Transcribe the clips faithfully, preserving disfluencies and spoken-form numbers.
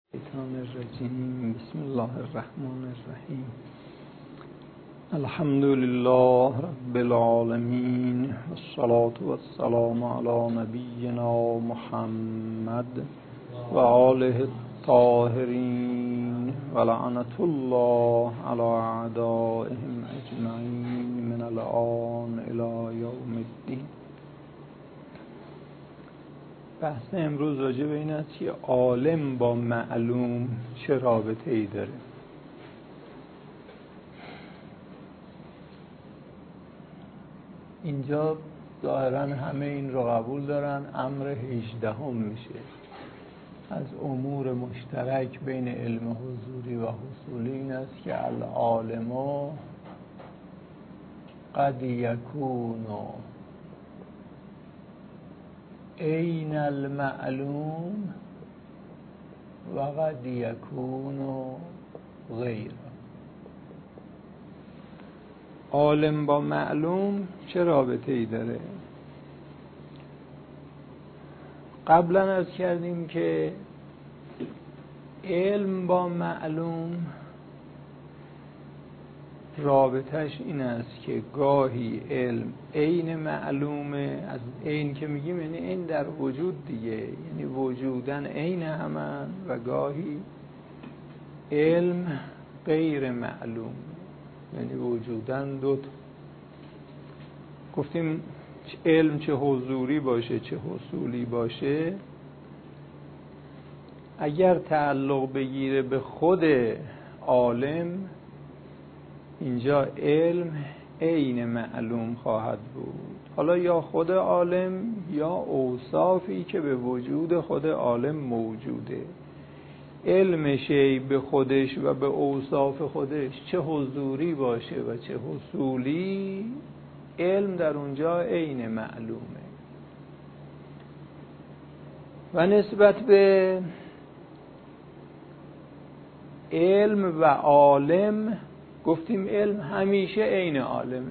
الشیطان الرجیم. بسم الله الرحمن الرحیم. الحمد لله رب العالمین والصلاة والسلام علی نبینا محمد و آله الطاهرین و لعنة الله علی اعدائهم اجمعین من الآن الی یوم الدین. بحث امروز راجع به این است که عالم با معلوم چه رابطه ای داره. اینجا ظاهرا همه این رو قبول دارن. امر هجدهم میشه از امور مشترک بین علم حضوری و حصولی این است که العالم قد یکون این المعلوم و قد یکون غیر. عالم با معلوم چه رابطه ای داره؟ قبلا عرض کردیم که علم با معلوم رابطش این است که گاهی علم عین معلومه. از عین که میگیم یعنی عین در وجود دیگه، یعنی وجودن عین همان، و گاهی علم غیر معلوم یعنی وجودن دوت. گفتیم علم چه حضوری باشه چه حصولی باشه، اگر تعلق بگیره به خود عالم، اینجا علم عین معلوم خواهد بود. حالا یا خود عالم یا اوصافی که به وجود خود عالم موجوده. علم شی به خودش و به اوصاف خودش چه حضوری باشه و چه حصولی، علم در اونجا عین معلومه. و نسبت به علم و عالم گفتیم علم همیشه عین عالمه،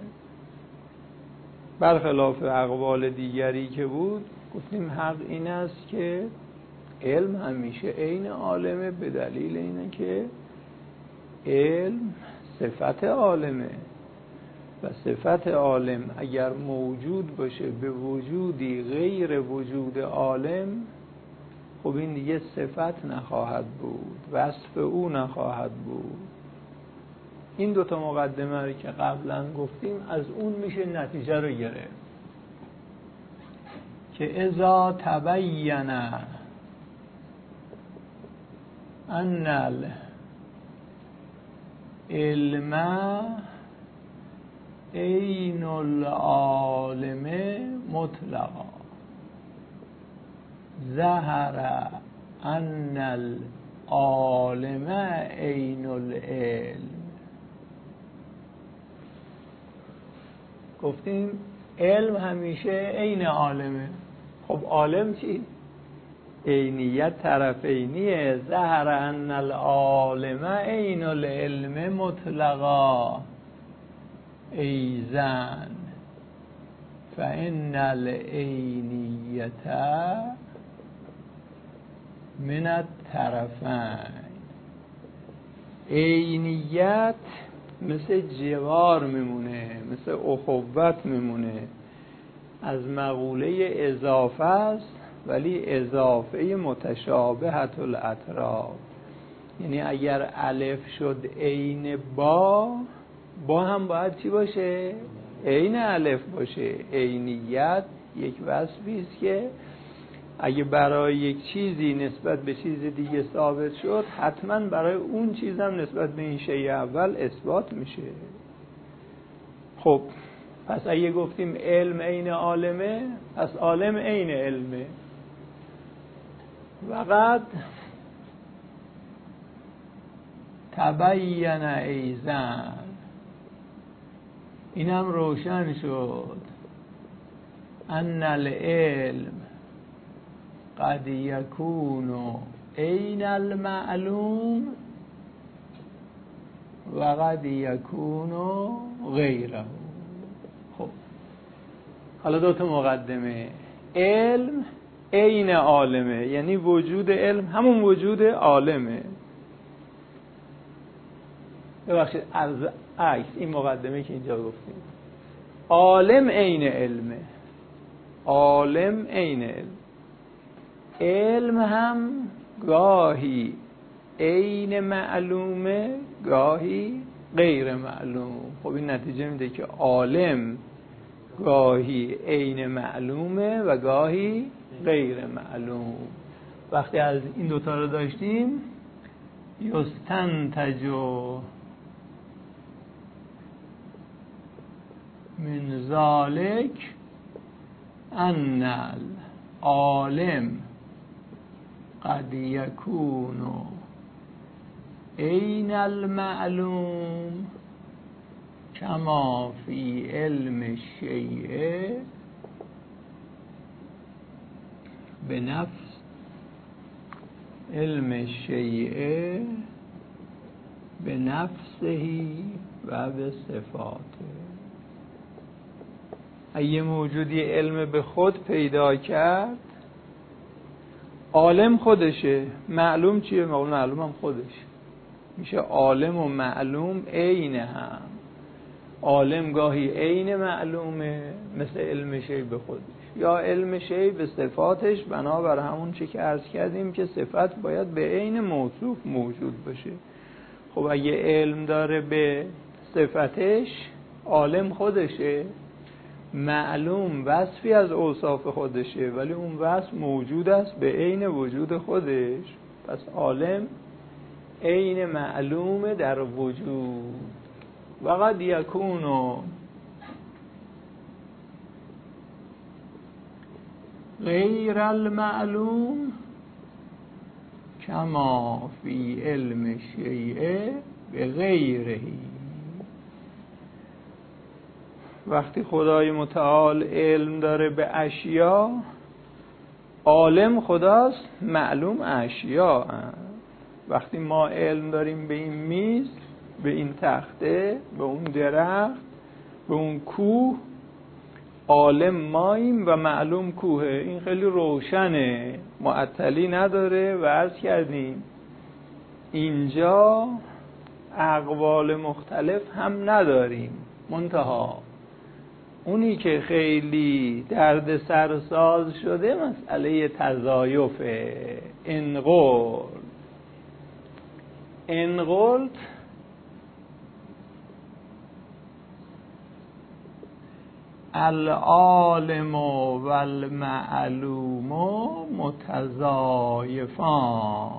برخلاف اقوال دیگری که بود. گفتیم حق این است که علم همیشه عین عالمه، به دلیل اینه که علم صفت عالمه و صفت عالم اگر موجود باشه به وجودی غیر وجود عالم، خب این دیگه صفت نخواهد بود، وصف او نخواهد بود. این دوتا مقدمه رو که قبلا گفتیم از اون میشه نتیجه رو گرفت که اذا تبین ان العلم عین العالم مطلقا ظهر ان العالم عین العلم. گفتیم علم همیشه عین عالمه. خب عالم چی؟ عینیت طرفینیه. ظهر ان العالم عین العلم مطلقا ایزن فان العینیت من الطرفین. عینیت مثل جوار میمونه، مثل اخوت میمونه، از مقوله اضافه است، ولی اضافه متشابهت الاطراف. یعنی اگر الف شد عین با، با هم باید چی باشه؟ عین الف باشه. عینیت یک وصفی است که اگه برای یک چیزی نسبت به چیز دیگه ثابت شد، حتما برای اون چیزم نسبت به این شیء اول اثبات میشه. خب پس اگه گفتیم علم عین عالمه، پس عالم عین علمه. وقد تبین ایزن، اینم روشن شد، ان العلم قد یکون عین المعلوم و قد یکون غیره. خب حالا دو تا مقدمه. علم عین عالمه، یعنی وجود علم همون وجود عالمه. ببخشید از عکس این مقدمه که اینجا گفتیم، عالم عین علمه، عالم عین علم. علم هم گاهی عین معلومه، گاهی غیر معلوم. خب این نتیجه میده که عالم گاهی عین معلومه و گاهی غیر معلوم. وقتی از این دوتا رو داشتیم، یستنتج من ذالک ان العالم قد یکون عین المعلوم کما فی علم الشیء به نفس علم الشیء به نفسه و به صفاته. اگه موجودی علم به خود پیدا کرد، عالم خودشه، معلوم چیه؟ معلوم هم خودش میشه. عالم و معلوم عین هم. عالم گاهی عین معلومه مثل علم شی به خودش، یا علم شی به صفاتش، بنابر همون چی که عرض کردیم که صفت باید به عین موصوف موجود باشه. خب اگه علم داره به صفتش، عالم خودشه، معلوم وصفی از اوصاف خودشه، ولی اون وصف موجود است به عین وجود خودش. پس عالم عین معلوم در وجود. و قد یکون غیر المعلوم کما فی علم شیء به غیره. وقتی خدای متعال علم داره به اشیا، عالم خداست، معلوم اشیا هست. وقتی ما علم داریم به این میز، به این تخته، به اون درخت، به اون کوه، عالم ماییم و معلوم کوهه. این خیلی روشنه، معطلی نداره. و عرض کردیم اینجا اقوال مختلف هم نداریم، منتها اونی که خیلی درد سرساز شده مسئله تضایفه. انقل انقلت العالم و المعلوم متضایفان.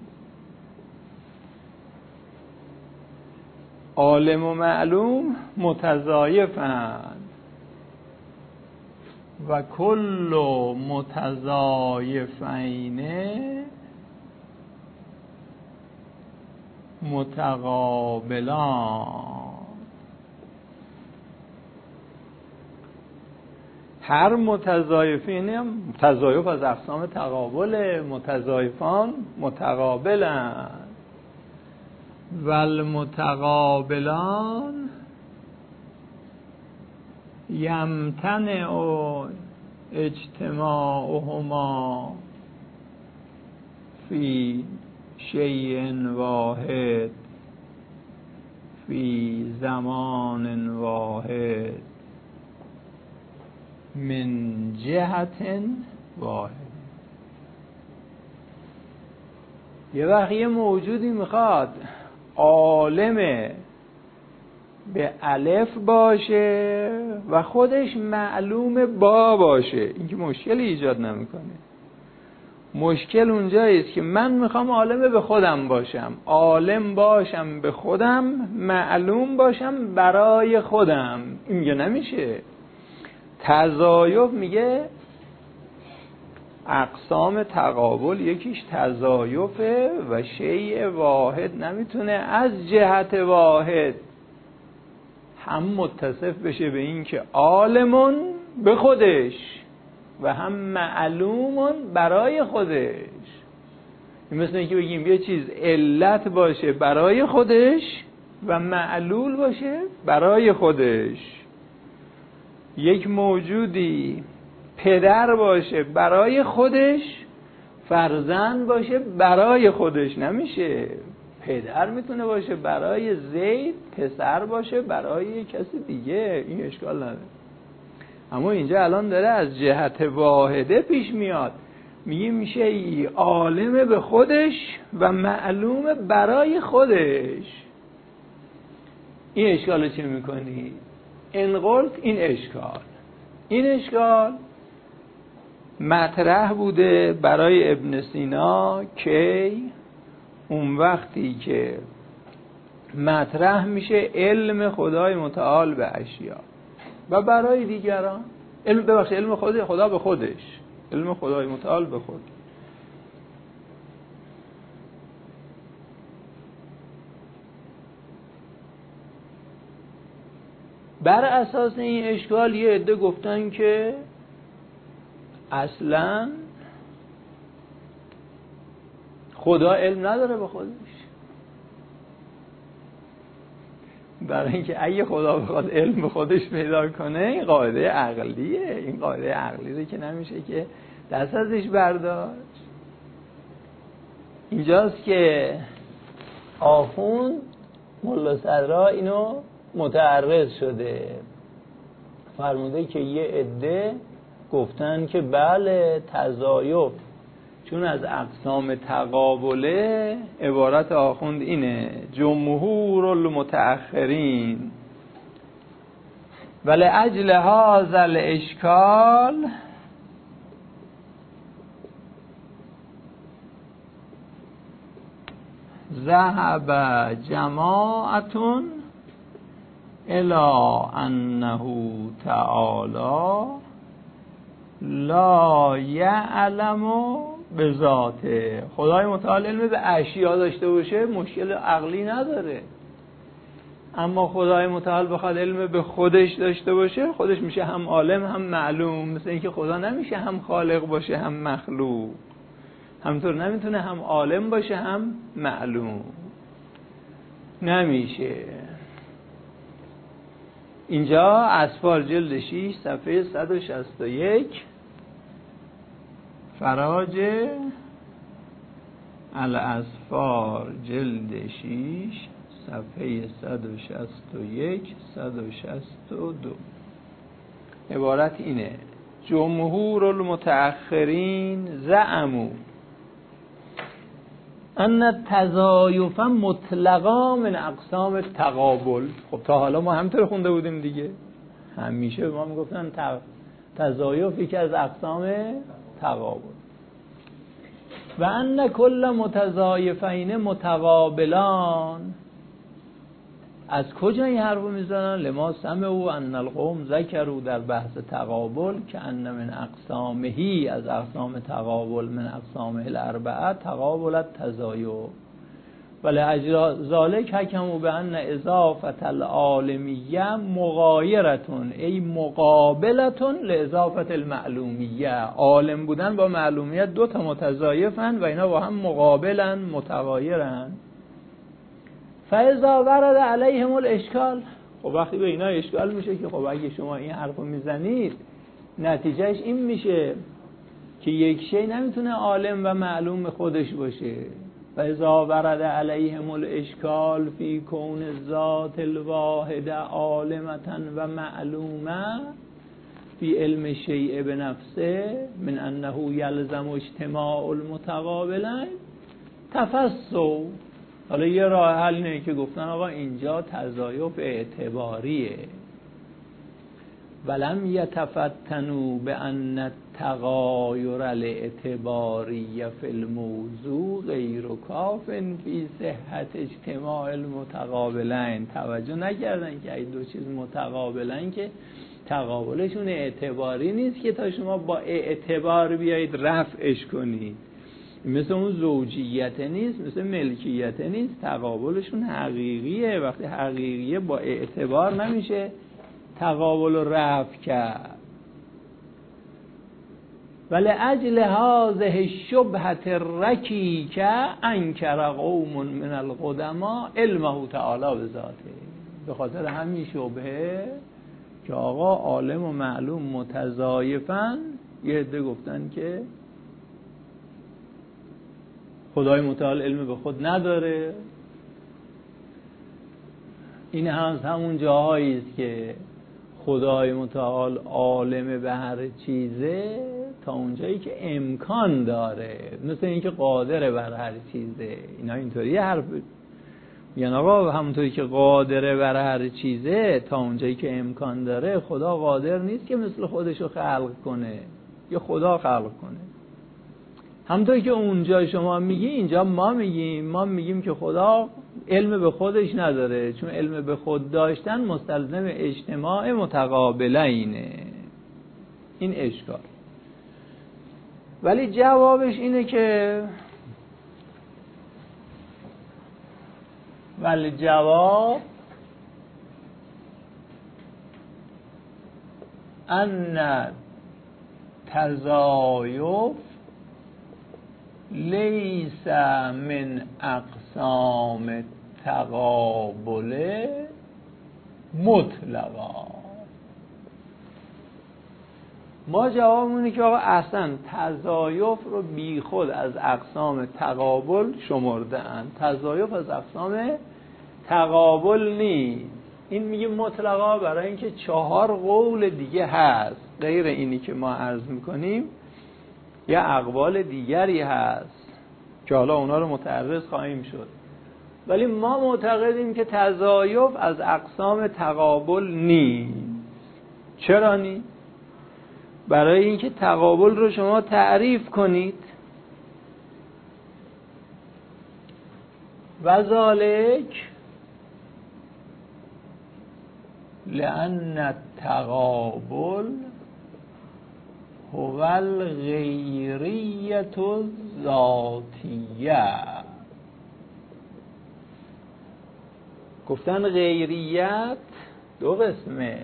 عالم و معلوم متضایفند و کل متضایفین متقابلان. هر متضایفین هم، تضایف از اقسام تقابل، متضایفان متقابلن. و المتقابلان یمتنع اجتماعهما فی شیء واحد فی زمان واحد من جهت واحد. یه وقت یه موجودی میخواد عالم به الف باشه و خودش معلوم با باشه، این که مشکلی ایجاد نمیکنه. مشکل اونجاییست که من میخوام عالم به خودم باشم، عالم باشم به خودم، معلوم باشم برای خودم. این میگه نمیشه. تضایف میگه اقسام تقابل یکیش تضایفه و شیء واحد نمیتونه از جهت واحد هم متصف بشه به این که عالمون به خودش و هم معلومون برای خودش. این مثل اینکه بگیم یه چیز علت باشه برای خودش و معلول باشه برای خودش. یک موجودی پدر باشه برای خودش، فرزند باشه برای خودش نمیشه. پدر میتونه باشه برای زید، پسر باشه برای کسی دیگه، این اشکال نداره. اما اینجا الان داره از جهت واحده پیش میاد، میگه میشه ای عالم به خودش و معلوم برای خودش. این اشکال چه میکنی؟ انقلت این اشکال این اشکال مطرح بوده برای ابن سینا که اون وقتی که مطرح میشه علم خدای متعال به اشیا و برای دیگران علم ببخش علم خدا خدا به خودش، علم خدای متعال به خود. بر اساس این اشکال یه عده گفتن که اصلا خدا علم نداره به خودش، برای اینکه اگه خدا بخواد علم به خودش پیدا کنه این قاعده عقلیه، این قاعده عقلی رو که نمیشه که دست ازش برداشت. اینجاست که آخوند ملا صدرا اینو متعرض شده، فرموده که یه عده گفتن که بله تضایف چون از اقسام تقابله، عبارت آخوند اینه جمهور المتأخرین ولی اجل هذا الاشکال ذهب جماعتون الی انه تعالی لا یعلم به ذاته. خدای متعال علم به اشیا داشته باشه مشکل عقلی نداره، اما خدای متعال بخواد علم به خودش داشته باشه خودش میشه هم عالم هم معلوم. مثل اینکه خدا نمیشه هم خالق باشه هم مخلوق، همطور نمیتونه هم عالم باشه هم معلوم، نمیشه. اینجا اسفار جلد شش صفحه صد و شصت و یک فراج الاسفار جلد شش صفحه صد و شصت و یک صد و شصت و دو عبارت اینه: جمهور المتأخرین زعموا ان التضایف مطلقا من اقسام تقابل. خب تا حالا ما همینطور خونده بودیم دیگه، همیشه ما میگفتن تضایف یکی از اقسام تقابل. و ان کل متضایفین متقابلان. از کجا این حرفو میزنن؟ لما سمعوا ان القوم ذکروا در بحث تقابل که ان من اقسامهی، از اقسام تقابل، من اقسامه الاربعه تقابل التضایف ولأجل ذلک حکموا بان اضافه العالمیه مغایرتون ای مقابلتون لاضافه المعلومیه. عالم بودن با معلومیت دو تا متضایفن و اینا با هم مقابلن، متغایرن. فاذا ورد علیهم الاشکال، خب وقتی به اینا اشکال میشه که خب اگه شما این حرفو میزنید نتیجهش این میشه که یک شی نمیتونه عالم و معلوم خودش باشه. فاذا ورد علیهم الاشکال فی کون الذات الواحده عالمه و معلومه فی علم الشیء بنفسه من انه یلزم اجتماع المتقابلین تفسوا. حالا یه راه حل اینه که گفتن آقا اینجا تضایف اعتباریه، ولم یتفتنوا بان التغایر الاعتباری فی الموضوع غیر کاف فی صحت اجتماع المتقابلین. توجه نکردن که این دو چیز متقابلن که تقابلشون اعتباری نیست که تا شما با اعتبار بیایید رفعش کنید. مثل اون زوجیت نیست، مثل ملکیت نیست، تقابلشون حقیقیه. وقتی حقیقیه با اعتبار نمیشه تقابل رو رفع کرد. ولی اجل هذه الشبهة الرکیکه انکر قوم من القدما علمه تعالی بذاته. به خاطر همین شبهه که آقا عالم و معلوم متضایفن، یه عده گفتن که خدای متعال علم به خود نداره. این هم همون جاهایی است که خدای متعال عالم به هر چیزه تا اونجایی که امکان داره، مثل اینکه قادره بر هر چیزه. اینا اینطوری حرف میگن آقا همونطوری که قادره بر هر چیزه تا اونجایی که امکان داره، خدا قادر نیست که مثل خودشو خلق کنه یا خدا خلق کنه. همونطوری که اونجا شما میگی اینجا ما میگیم، ما میگیم که خدا علم به خودش نداره، چون علم به خود داشتن مستلزم اجتماع متقابله اینه. این اشکال. ولی جوابش اینه که ولی جواب ان تزایف لیس من اقسام تقابل مطلقا. ما جوابمونه که آقا اصلا تزایف رو بی خود از اقسام تقابل شمرده اند. تزایف از اقسام تقابل نیست. این میگه مطلقا برای اینکه چهار قول دیگه هست غیر اینی که ما عرض میکنیم، یا اقوال دیگری هست که حالا اونا رو متعرض خواهیم شد. ولی ما معتقدیم که تزایف از اقسام تقابل نیست. چرا نیست؟ برای اینکه تقابل رو شما تعریف کنید. و ذالک لأن التقابل هو الغیریت الذاتیه. گفتن غیریت دو قسمه.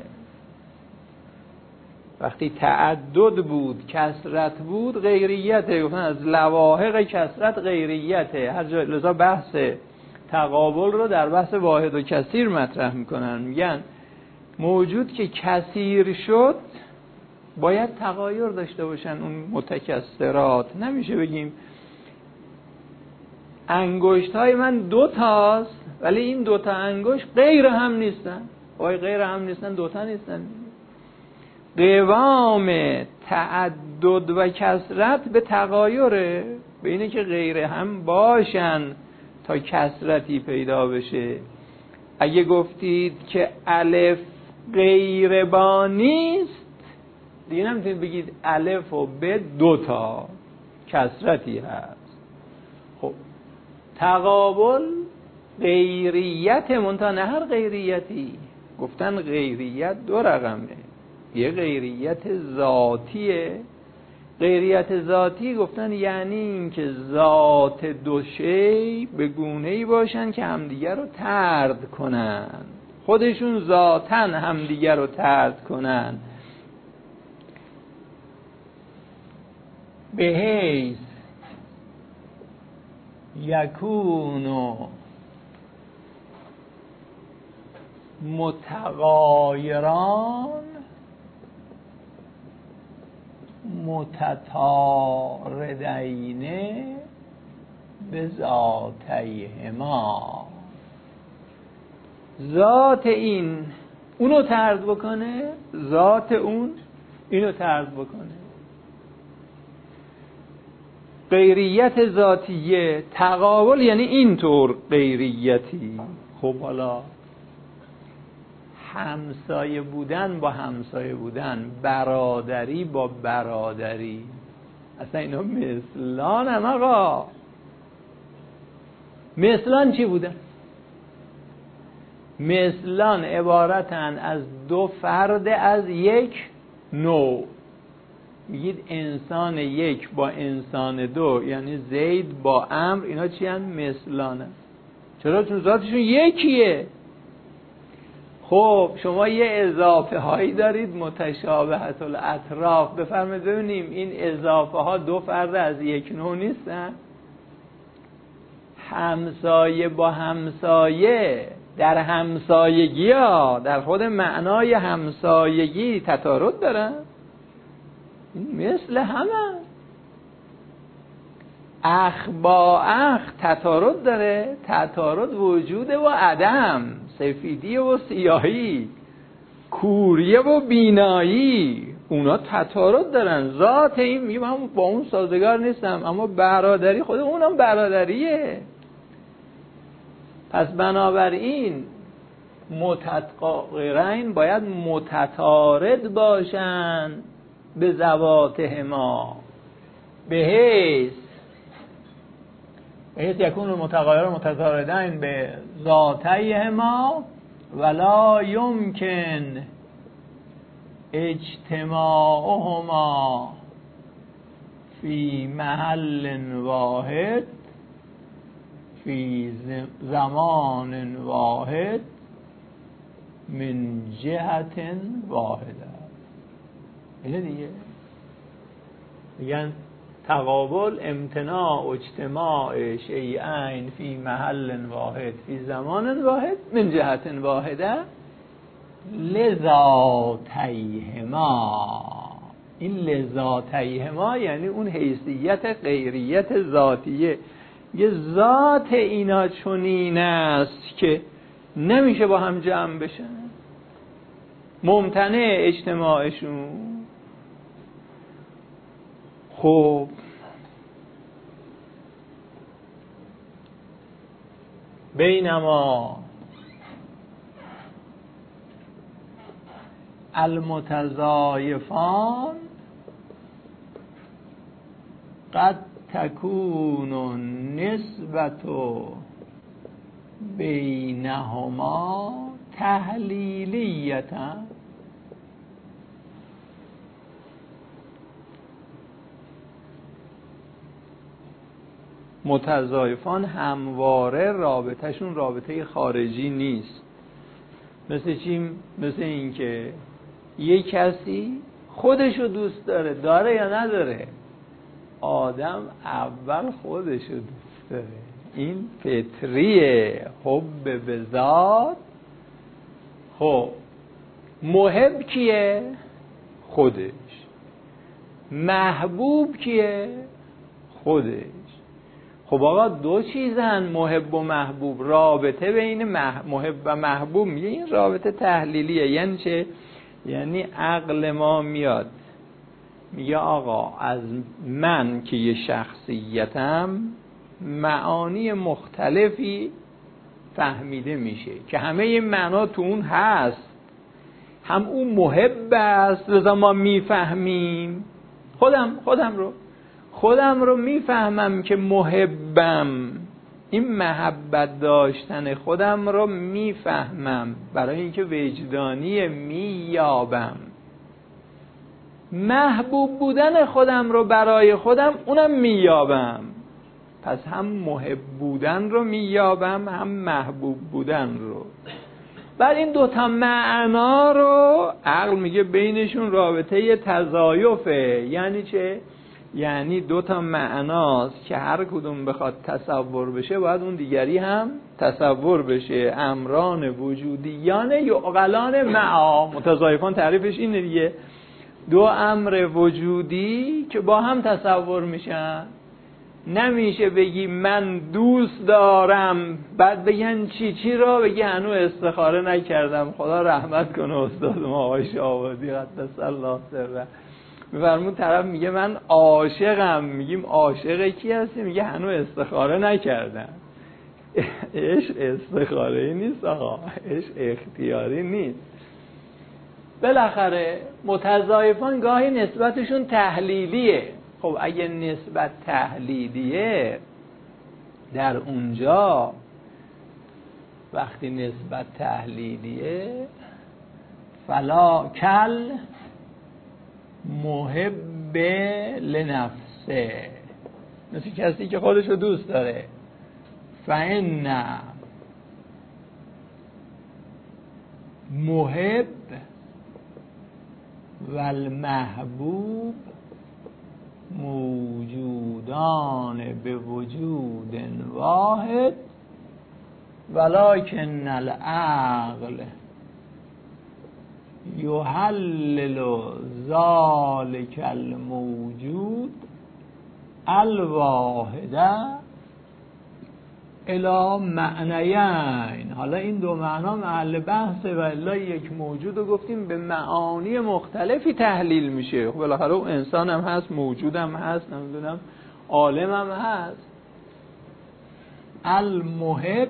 وقتی تعدد بود، کثرت بود، غیریته. گفتن از لواحق کثرت غیریته. هر جا لذا بحث تقابل رو در بحث واحد و کثیر مطرح میکنن. میگن موجود که کثیر شد باید تغایر داشته باشن اون متکثرات. نمیشه بگیم انگشت های من دو تاست ولی این دو تا انگشت غیر هم نیستن. وای غیر هم نیستن، دو تا نیستن. قوام تعدد و کثرت به تغایره، به اینه که غیر هم باشن تا کثرتی پیدا بشه. اگه گفتید که الف غیر با نیست، دیگه نمیتونید بگید الف و ب دو تا کثرتی هست. خب تقابل غیریت منتها نه هر غیریتی. گفتن غیریت دو رقمه. یه غیریت ذاتیه. غیریت ذاتی گفتن یعنی این که ذات دو شی به گونه‌ای باشن که همدیگر رو طرد کنن، خودشون ذاتاً همدیگر رو طرد کنن، به حیث یکونو متغایران متطاردین به ذاتیهما. ذات این اونو طرد بکنه، ذات اون اینو طرد بکنه. غیریت ذاتیه. تقابل یعنی اینطور غیریتی. خب حالا همسایه بودن با همسایه بودن، برادری با برادری، اصلا اینا مثلان هم آقا. مثلان چی بودن؟ مثلان عبارتن از دو فرد از یک نوع. میگید انسان یک با انسان دو، یعنی زید با عمرو، اینا چی هن؟ مثلانه. چرا؟ چون ذاتشون یکیه. خب شما یه اضافه هایی دارید متشابهت الاطراف. بفرمایید ببینیم این اضافه ها دو فرد از یک نوع نیستن؟ همسایه با همسایه در همسایگی ها، در خود معنای همسایگی تطارد دارن؟ مثل همه اخ با اخ تطارد داره. تطارد وجوده و عدم، سفیدی و سیاهی، کوریه و بینایی، اونا تطارد دارن. ذات این میگم هم با اون سازگار نیستم، اما برادری خود اونم برادریه. پس بنابراین متقارن باید متطارد باشن به ذواتهما، به حیث به حیث یکون المتغایر متطاردین به ذاتیهما ولا یمکن اجتماعهما فی محل واحد فی زمان واحد من جهت واحده. اینه دیگه میگن تقابل امتناع اجتماع شیئین فی محل واحد فی زمان واحد من جهت واحده لذاتیهما. این لذاتیهما یعنی اون حیثیت غیریت ذاتیه. یه ذات اینا چنین است که نمیشه با هم جمع بشن، ممتنع اجتماعشون. خب بینما المتضایفان قد تکون نسبت بینهما تحلیلیتا. متضایفان همواره رابطهشون رابطه خارجی نیست. مثل چی؟ مثل این که یک کسی خودشو دوست داره، داره یا نداره؟ آدم اول خودشو دوست داره، این فطریه، حب به ذات. خب محب کیه؟ خودش. محبوب کیه؟ خودش. خب آقا دو چیزن، محب و محبوب. رابطه بین محب و محبوب میگه این رابطه تحلیلیه. یعنی چه؟ یعنی عقل ما میاد میگه آقا از من که یه شخصیتم معانی مختلفی فهمیده میشه که همه این معنا تو اون هست. هم اون محب است لذا ما میفهمیم. خودم خودم رو خودم رو میفهمم که محبم، این محبت داشتن خودم رو میفهمم برای اینکه وجدانی مییابم. محبوب بودن خودم رو برای خودم اونم مییابم. پس هم محب بودن رو مییابم هم محبوب بودن رو. بعد این دوتا معنا رو عقل میگه بینشون رابطه تضایفه. یعنی چه؟ یعنی دوتا معناست که هر کدوم بخواد تصور بشه باید اون دیگری هم تصور بشه. امران وجودیان یعقلان معا. متضایفان تعریفش اینه دیگه، دو امر وجودی که با هم تصور میشن. نمیشه بگی من دوست دارم بعد بگن چی چی را بگی هنوز استخاره نکردم. خدا رحمت کنه استاد ما آقای شاه‌آبادی قدس الله سره، میفرمون طرف میگه من عاشقم، میگیم عاشق کی هستی؟ میگه هنوز استخاره نکردم. عشق استخاره‌ای نیست آقا، عشق اختیاری نیست. بالاخره متضایفان گاهی نسبتشون تحلیلیه. خب اگه نسبت تحلیلیه در اونجا، وقتی نسبت تحلیلیه فلا کل محب لنفسه، مثل کسی که خودشو دوست داره. فإن محب و المحبوب موجودان به وجود واحد ولکن العقل یحلل ذالک الموجود الواحده الی معنیین. حالا این دو معنا محل بحثه و الا یک موجود رو گفتیم به معانی مختلفی تحلیل میشه. خب بالاخره اون انسان هم هست، موجود هم هست، نمیدونم عالم هم هست. المحب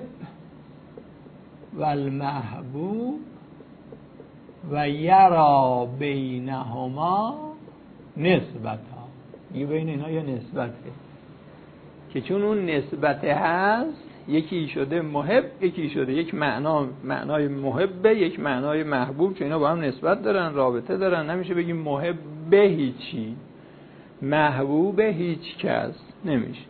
و المحبوب و یرا بینهما نسبتا. یه بین اینا یه نسبته که چون اون نسبت هست یکی شده محب یکی شده یک معنا معنای محبه یک معنای محبوب، که اینا با هم نسبت دارن، رابطه دارن. نمیشه بگیم محب به هیچی، محبوب هیچ کس نمیشه.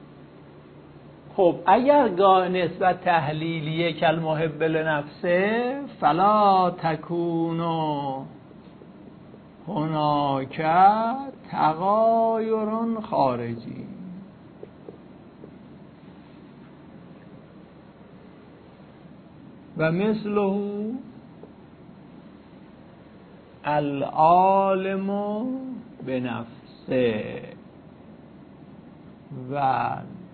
خب اگر گاه نسبت تحلیلیه کل محب لنفسه فلا تکونو هناک تغایر خارجی. و مثله العالم بنفسه و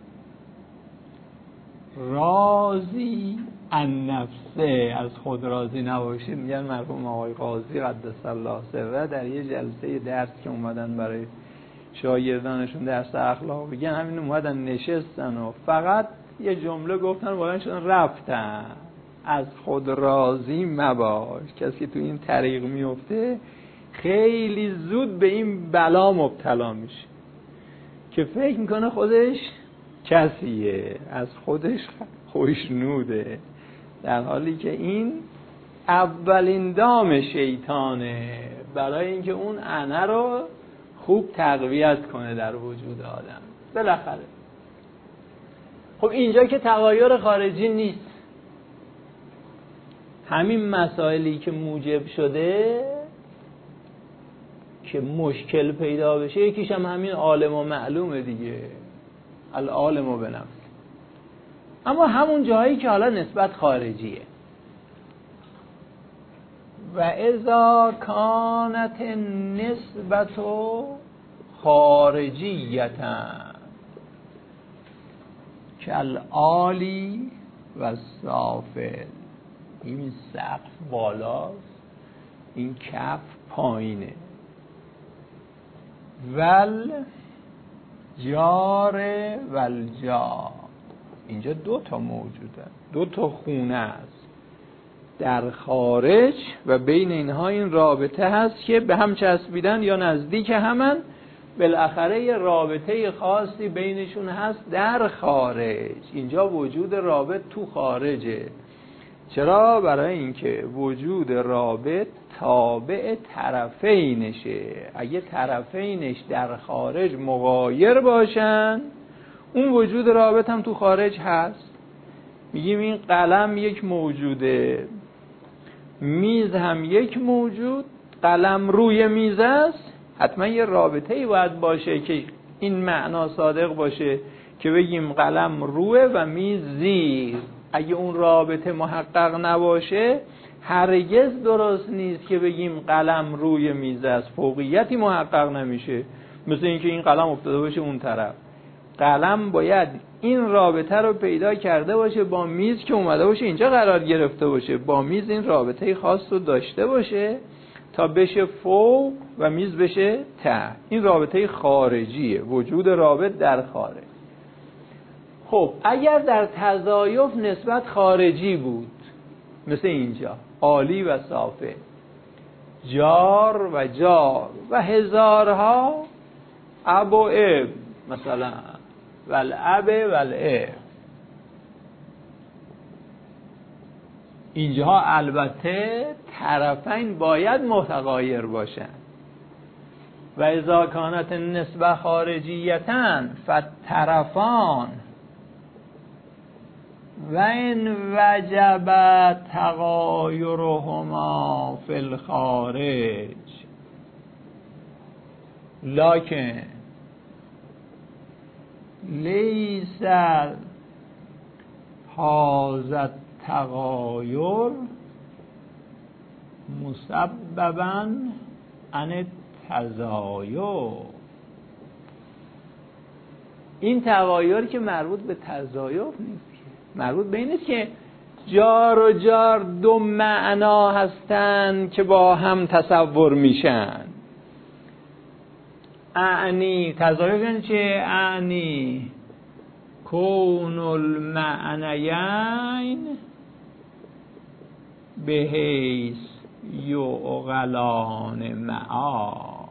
راضی عن نفسه، از خود راضی نباشه. میگن مرحوم آقای قاضی قدس الله سره در یه جلسه درس که اومدن برای شاگردانشون درس اخلاق بگن، همین اومدن نشستن و فقط یه جمله گفتن و بلند شدن رفتن: از خود راضی مباش. کسی که تو این طریق میفته خیلی زود به این بلا مبتلا میشه که فکر میکنه خودش کسیه، از خودش خوشنوده، در حالی که این اولین دام شیطانه برای اینکه اون انا رو خوب تقویت کنه در وجود آدم. بالاخره خب اینجا که تغایر خارجی نیست، همین مسائلی که موجب شده که مشکل پیدا بشه یکیش هم همین عالم و معلومه دیگه، العالم و بنفس. اما همون جایی که حالا نسبت خارجیه، و اذا کانت نسبت خارجیتا که العالی و سافل. این سقف بالاست، این کف پایینه. ول جار ول جار، اینجا دو تا موجوده، دو تا خونه است در خارج و بین اینها این رابطه هست که به هم چسبیدن یا نزدیک همن. بالاخره یه رابطه خاصی بینشون هست در خارج. اینجا وجود رابط تو خارجه. چرا؟ برای اینکه وجود رابط تابع طرفینشه. اگه طرفینش در خارج مغایر باشن اون وجود رابط هم تو خارج هست. میگیم این قلم یک موجوده، میز هم یک موجود. قلم روی میز است، حتما یه رابطه‌ای باید باشه که این معنا صادق باشه که بگیم قلم روه و میز زیر. اگه اون رابطه محقق نباشه هرگز درست نیست که بگیم قلم روی میز است، فوقیتی محقق نمیشه. مثل اینکه این قلم افتاده باشه اون طرف. قلم باید این رابطه رو پیدا کرده باشه با میز که اومده باشه اینجا قرار گرفته باشه، با میز این رابطه خاص رو داشته باشه تا بشه فوق و میز بشه ته. این رابطه خارجیه، وجود رابط در خارج. خب اگر در تضایف نسبت خارجی بود، مثل اینجا عالی و صافه، جار و جار و هزارها اب و اب، مثلا والاب والاب، اینجا البته طرفین باید متغایر باشن. و اذا کانت نسبه خارجیتاً فالطرفان و ان وجب تغایرهما فی الخارج لکن لیس هذا التغایر مسببا عن تزایر. این تغایر که مربوط به تزایر نیست، مربوط به این است که جار و جار دو معنا هستن که با هم تصور میشن. اعنی تزایر یعنی چه؟ اعنی کون المعنیین به حیث یعقلان معا.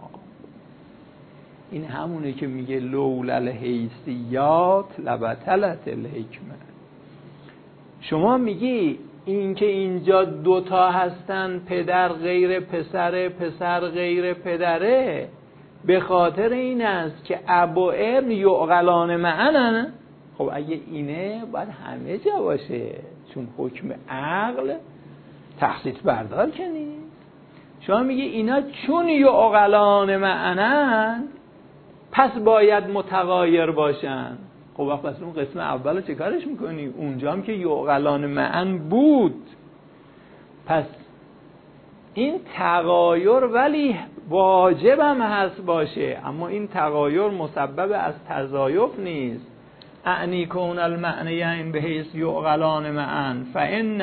این همونه که میگه لولا الحیثیات لبطلت الحکمه. شما میگی این که اینجا دوتا هستن، پدر غیر پسره، پسر غیر پدره، به خاطر این است که اب و ابن یعقلان معن. خب اگه اینه باید همه جا باشه، چون حکم عقل تخصیص بردار که نیست. شما میگی اینا چون یعقلان معنن پس باید متغایر باشن. خب وقت پس اون قسم اول رو چه کارش میکنی؟ اونجا هم که یعقلان معن بود. پس این تغایر ولی واجب هم هست باشه، اما این تغایر مسبب از تضایف نیست. اعنی کون المعنیین به حیث یعقلان معن فان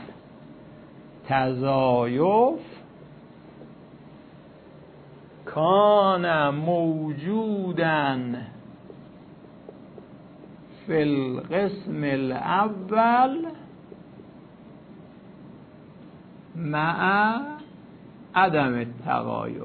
تضایف کان موجودا فی القسم الاول مع عدم التغایر.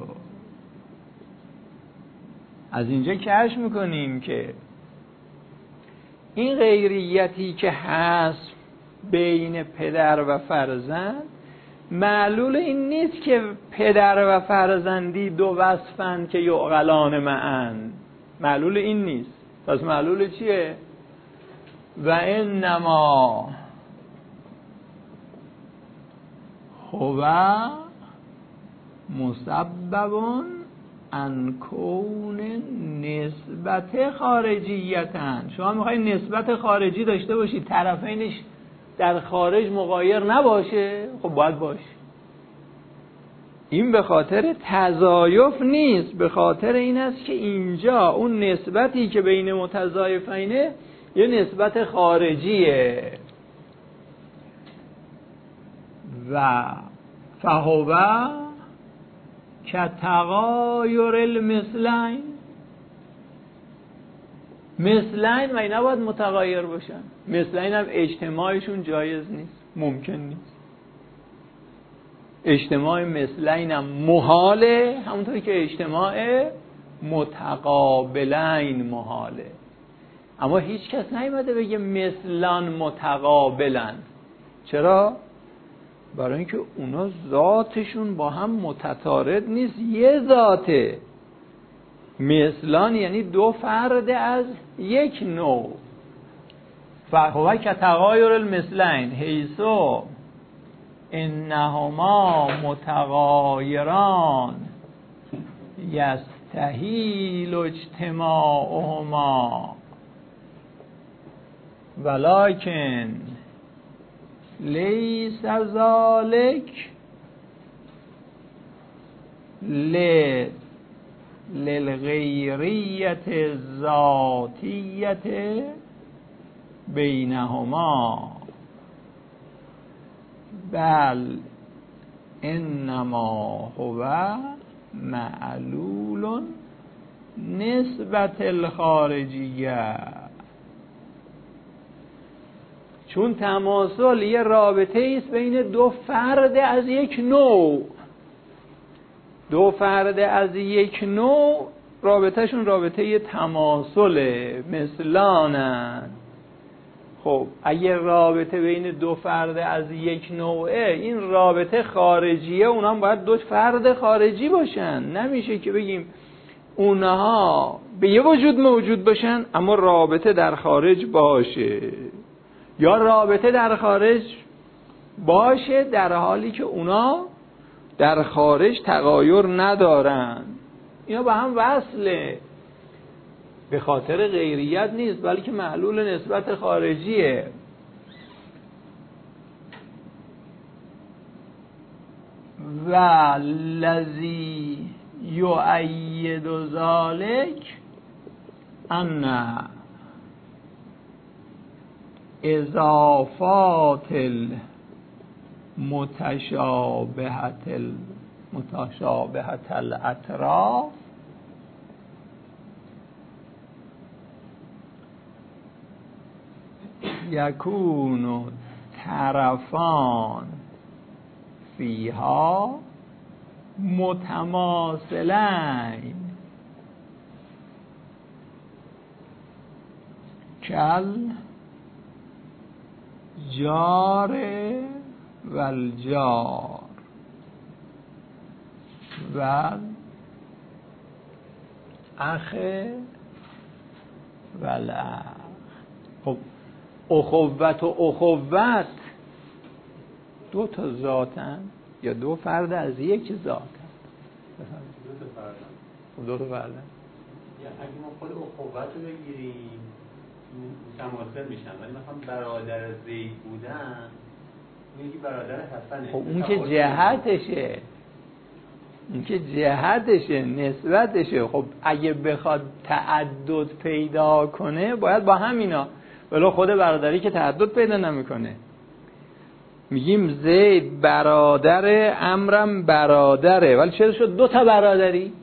از اینجا کشف میکنیم که این غیریتی که هست بین پدر و فرزند معلول این نیست که پدر و فرزندی دو وصفن که یعقلان معن. معلول این نیست. پس معلول چیه؟ و انما هو مسبب ان کون نسبت خارجیتن. شما میخواید نسبت خارجی داشته باشید، طرفینش در خارج مغایر نباشه، خب باید باشه. این به خاطر تضایف نیست، به خاطر این است که اینجا اون نسبتی که بین متضایفینه یه نسبت خارجیه. و فهو کتغایر المثلین. مثلین و اینا باید متغایر باشن. مثلین هم اجتماعشون جایز نیست، ممکن نیست. اجتماع مثلین هم محاله، همونطوری که اجتماع متقابلین محاله. اما هیچ کس نیومده بگه مثلان متقابلن. چرا؟ برای اینکه اونا ذاتشون با هم متضاد نیست، یه ذاته. مثلان یعنی دو فرد از یک نوع. فهو کتغایر المثلین حیث انهما متغایران یستحیل اجتماعهما ولکن لیس ذلک للغیریت ذاتیت بینهما بل انما هو معلول نسبت الخارجیه. چون تماثل یه رابطه است بین دو فرد از یک نوع. دو فرد از یک نوع رابطهشون رابطه تماثله، مثلانن. خب اگه رابطه بین دو فرد از یک نوعه، این رابطه خارجیه، اونها هم باید دو فرد خارجی باشن. نمیشه که بگیم اونها به یه وجود موجود باشن اما رابطه در خارج باشه، یا رابطه در خارج باشه در حالی که اونا در خارج تغایر ندارن. اینا با هم وصله، به خاطر غیریت نیست بلکه معلول نسبت خارجیه. و الذی یؤید ذلک ان اضافات المتشابهت المتشابهت الاطراف یکون طرفان فیها متماثلین کل جار و الجار و اخ و الاخ. خب اخوت و اخوت دو تا ذاتن یا دو فرد از یک ذاتن؟ دو تا فردن. خب دو تا فردن. یا اگه ما خود اخوت رو بگیریم متماثل میشن، ولی مثلا برادر زید بودن اون یکی برادر حسنه. خب اون که جهتشه، اون که جهتشه، نسبتشه. خب اگه بخواد تعدد پیدا کنه باید با همینا، ولی خود برادری که تعدد پیدا نمیکنه. میگیم زید برادر، عمرم برادره، ولی چرا شد دو تا برادری؟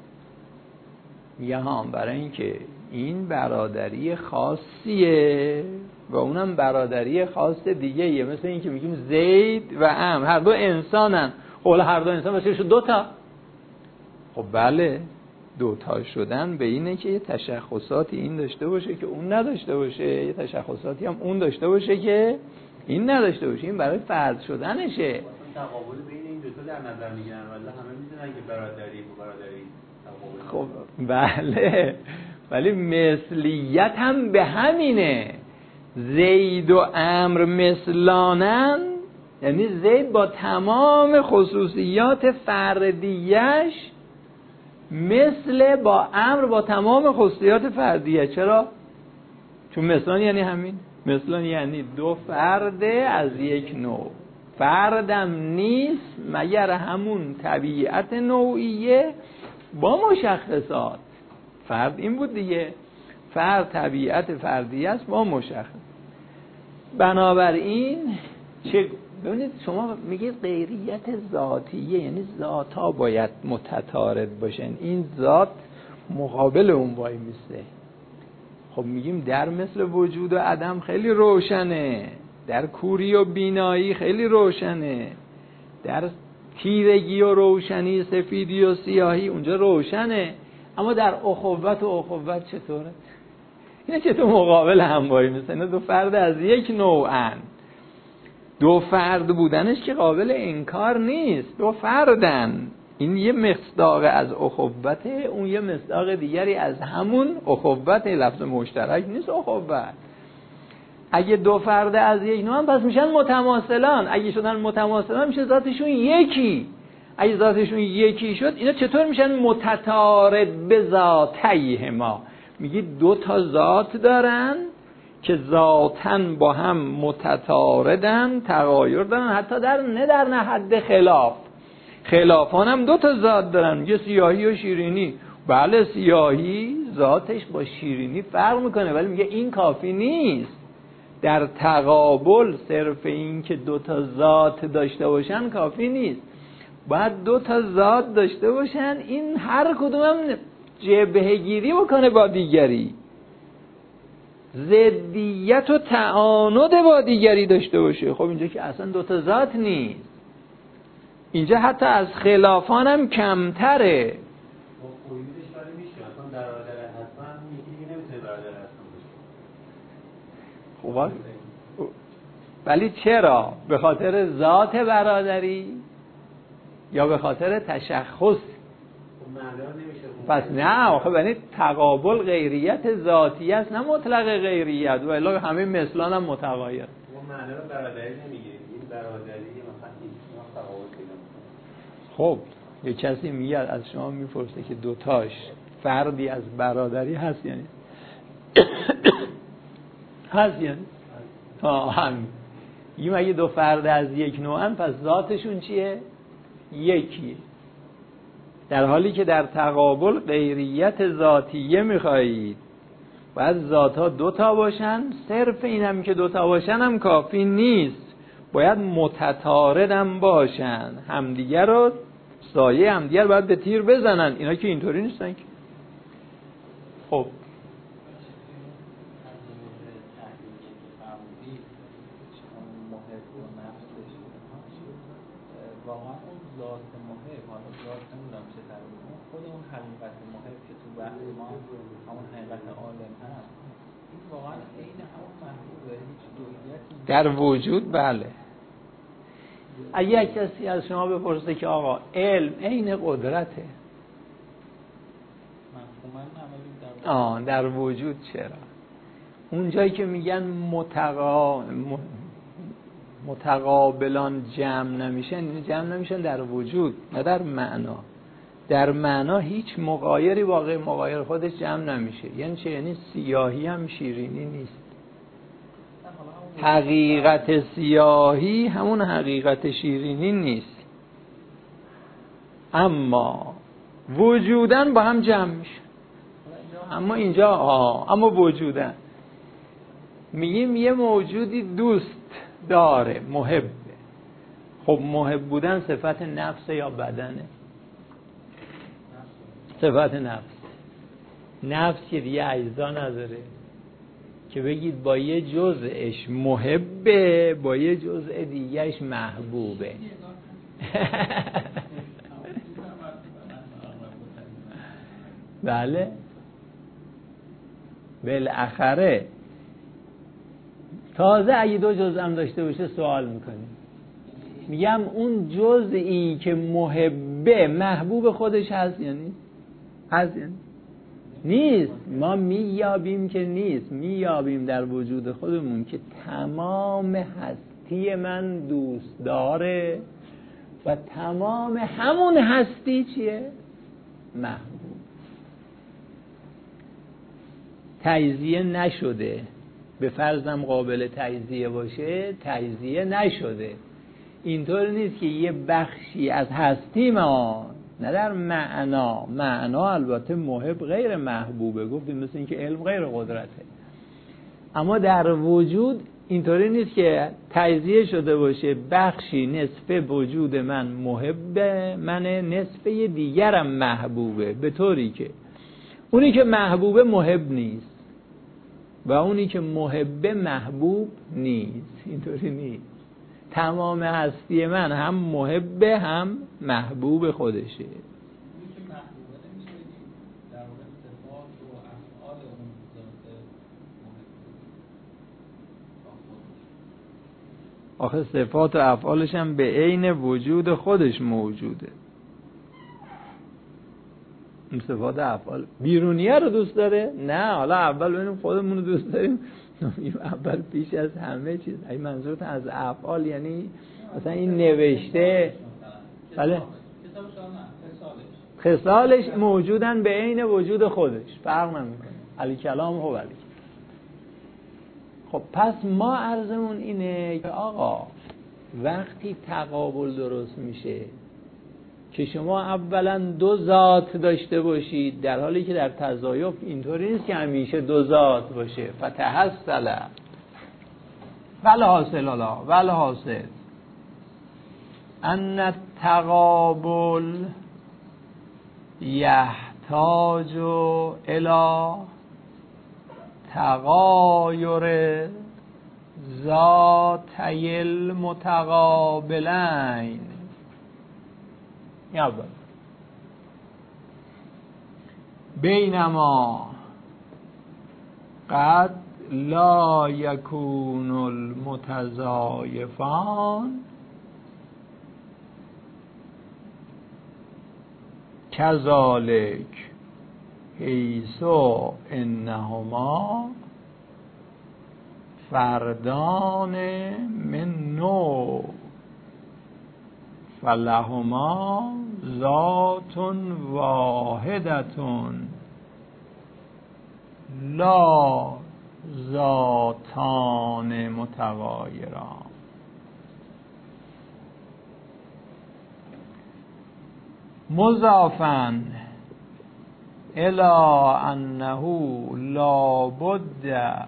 میگه ها برای اینکه این برادری خاصیه و اونم برادری خاص دیگه یه، مثل این که میگیم زید و عمرو هر دو انسانن. خب هر دو انسان واسه شد دو تا. خب بله، دو تا شدن به اینه که یه تشخصاتی این داشته باشه که اون نداشته باشه، یه تشخصاتی هم اون داشته باشه که این نداشته باشه. این برای فرد شدنشه. تقابل بین این دو تا در نظر میگیرن، ولی همه میدونن که برادری با برادری تقابل. خب بله، ولی مثلیت هم به همینه. زید و عمرو مثلانن، یعنی زید با تمام خصوصیات فردیش مثل با عمرو با تمام خصوصیات فردیه. چرا؟ چون مثلان یعنی همین. مثلان یعنی دو فرد از یک نوع. فردم نیست مگر همون طبیعت نوعیه با مشخصات. فرد این بود دیگه، فرد طبیعت فردیه است با مشخص. بنابراین چه ببینید شما میگید غیریت ذاتیه، یعنی ذات‌ها باید متتارد باشن، این ذات مقابل اون وای میسته. خب میگیم در مثل وجود و عدم خیلی روشنه، در کوری و بینایی خیلی روشنه، در تیرگی و روشنی، سفیدی و سیاهی اونجا روشنه، اما در اخوت و اخوت چطوره؟ اینا چطور مقابل هم وای میسته؟ اینا دو فرد از یک نوعن. دو فرد بودنش که قابل انکار نیست، دو فردن. این یه مصداق از اخوته، اون یه مصداق دیگری از همون اخوت. لفظ مشترک نیست اخوت. اگه دو فرد از یک نوعن پس میشن متماثلان. اگه شدن متماثلان میشه ذاتشون یکی. اگه ذاتشون یکی شد اینا چطور میشن متتارد به ذاتیهما؟ میگی دو تا ذات دارن که ذاتن با هم متتاردن، تغایر دارن، حتی در نه در نه حد خلاف. خلافان هم دو تا ذات دارن، میگه سیاهی و شیرینی. بله سیاهی ذاتش با شیرینی فرق میکنه، ولی میگه این کافی نیست. در تقابل صرف این که دو تا ذات داشته باشن کافی نیست، باید دو تا ذات داشته باشن این هر کدوم هم جبهه گیری بکنه با دیگری، ضدیت و تعاند با دیگری داشته باشه. خب اینجا که اصلا دو تا ذات نیست، اینجا حتی از خلافان هم کمتره. خب خویدش ولی میشه اصلا برادر حسن یکی دیگه نمیتونه برادر حسن باشه. خب ولی چرا؟ به خاطر ذات برادری یا به خاطر تشخص؟ پس نه آخه یعنی تقابل غیریت ذاتی است، نه مطلق غیریت. و الا همه مثلان هم متغایر. ما معنی رو برادری نمیگیریم، این برادری مثلا این تقابل پیدا میکنه. خب یه کسی میگه از شما میپرسه که دوتاش فردی از برادری هست یعنی هست یعنی ها هم. این اگه دو فرد از یک نوعن پس ذاتشون چیه؟ یکیه، در حالی که در تقابل غیریت ذاتیه میخواهید باید ذات‌ها دوتا باشن. صرف اینم که دوتا باشن هم کافی نیست، باید متتارد هم باشن، همدیگر رو سایه همدیگر باید به تیر بزنن. اینا که اینطوری نیستن که. خب واقعا اون ذات محب، حالا ذات نمیدونم چه تعریفه، خود اون حقیقت محب که تو بحث ما همون حقیقت عالم هست، این واقعا عین همون محبوبه، هیچ دوییتی در وجود. بله، اگه کسی از شما بپرسه که آقا علم عین قدرته، مفهوما نمیدونم در آه در وجود چرا؟ اون جایی که میگن متقا... متقابلان جمع نمیشن، جمع نمیشن در وجود، نه در معنا. در معنا هیچ مغایری واقع مغایر خودش جمع نمیشه. یعنی چه؟ یعنی سیاهی هم شیرینی نیست. حقیقت سیاهی همون حقیقت شیرینی نیست، اما وجودن با هم جمع میشه. اما اینجا آه اما وجودن میگیم یه موجودی دوست داره، محبه. خب محب بودن صفت نفس یا بدنه؟ صفت نفس. نفس که دیگه اجزا نداره که بگید با یه جزءش محبه، با یه جزء دیگهش محبوبه. بله، بالاخره تازه اگه دو جزء هم داشته باشه سوال میکنیم، میگم اون جزئی که محبه محبوب خودش هست یا نیست؟ هست یا نیست؟ ما میابیم که نیست. میابیم در وجود خودمون که تمام هستی من دوست داره و تمام همون هستی چیه؟ محبوب. تجزیه نشده، به فرضم قابل تجزیه باشه، تجزیه نشده. اینطور نیست که یه بخشی از هستی ما، نه در معنا، معنا البته محب غیر محبوبه، گفتیم مثل این که علم غیر قدرته، اما در وجود اینطوری نیست که تجزیه شده باشه بخشی نصف وجود من محب منه، نصف دیگرم محبوبه، به طوری که اونی که محبوبه محب نیست و اونی که محبه محبوب نیست. اینطوری نیست. تمام هستی من هم محبه هم محبوب خودشه. اونی که محبوبه نمیشه بگیم در واقع صفات و افعال اون ذات محبوبه. آخه صفات و افعالش هم به عین وجود خودش موجوده. این صفات و افعال بیرونیه رو دوست داره؟ نه، حالا اول ببینیم خودمون رو دوست داریم. اول پیش از همه چیز. این منظورت از افعال یعنی مثلا این نوشته، بله، خصالش موجودن به عین وجود خودش، فرق نمیکنه. علی کلام هو علی. خب پس ما عرضمون اینه که آقا وقتی تقابل درست میشه که شما اولا دو ذات داشته باشید، در حالی که در تضایف اینطوری نیست که همیشه دو ذات باشه. فتحصل ول حاصل الله ول حاصل ان التقابل یحتاج الی تغایر ذاتی المتقابلین. اول بینما قد لا یکون المتضایفان کذالک حیث انهما فردان من نوع فلهما ذات واحدة لا ذاتان متغایران. مضافاً الی انه لابد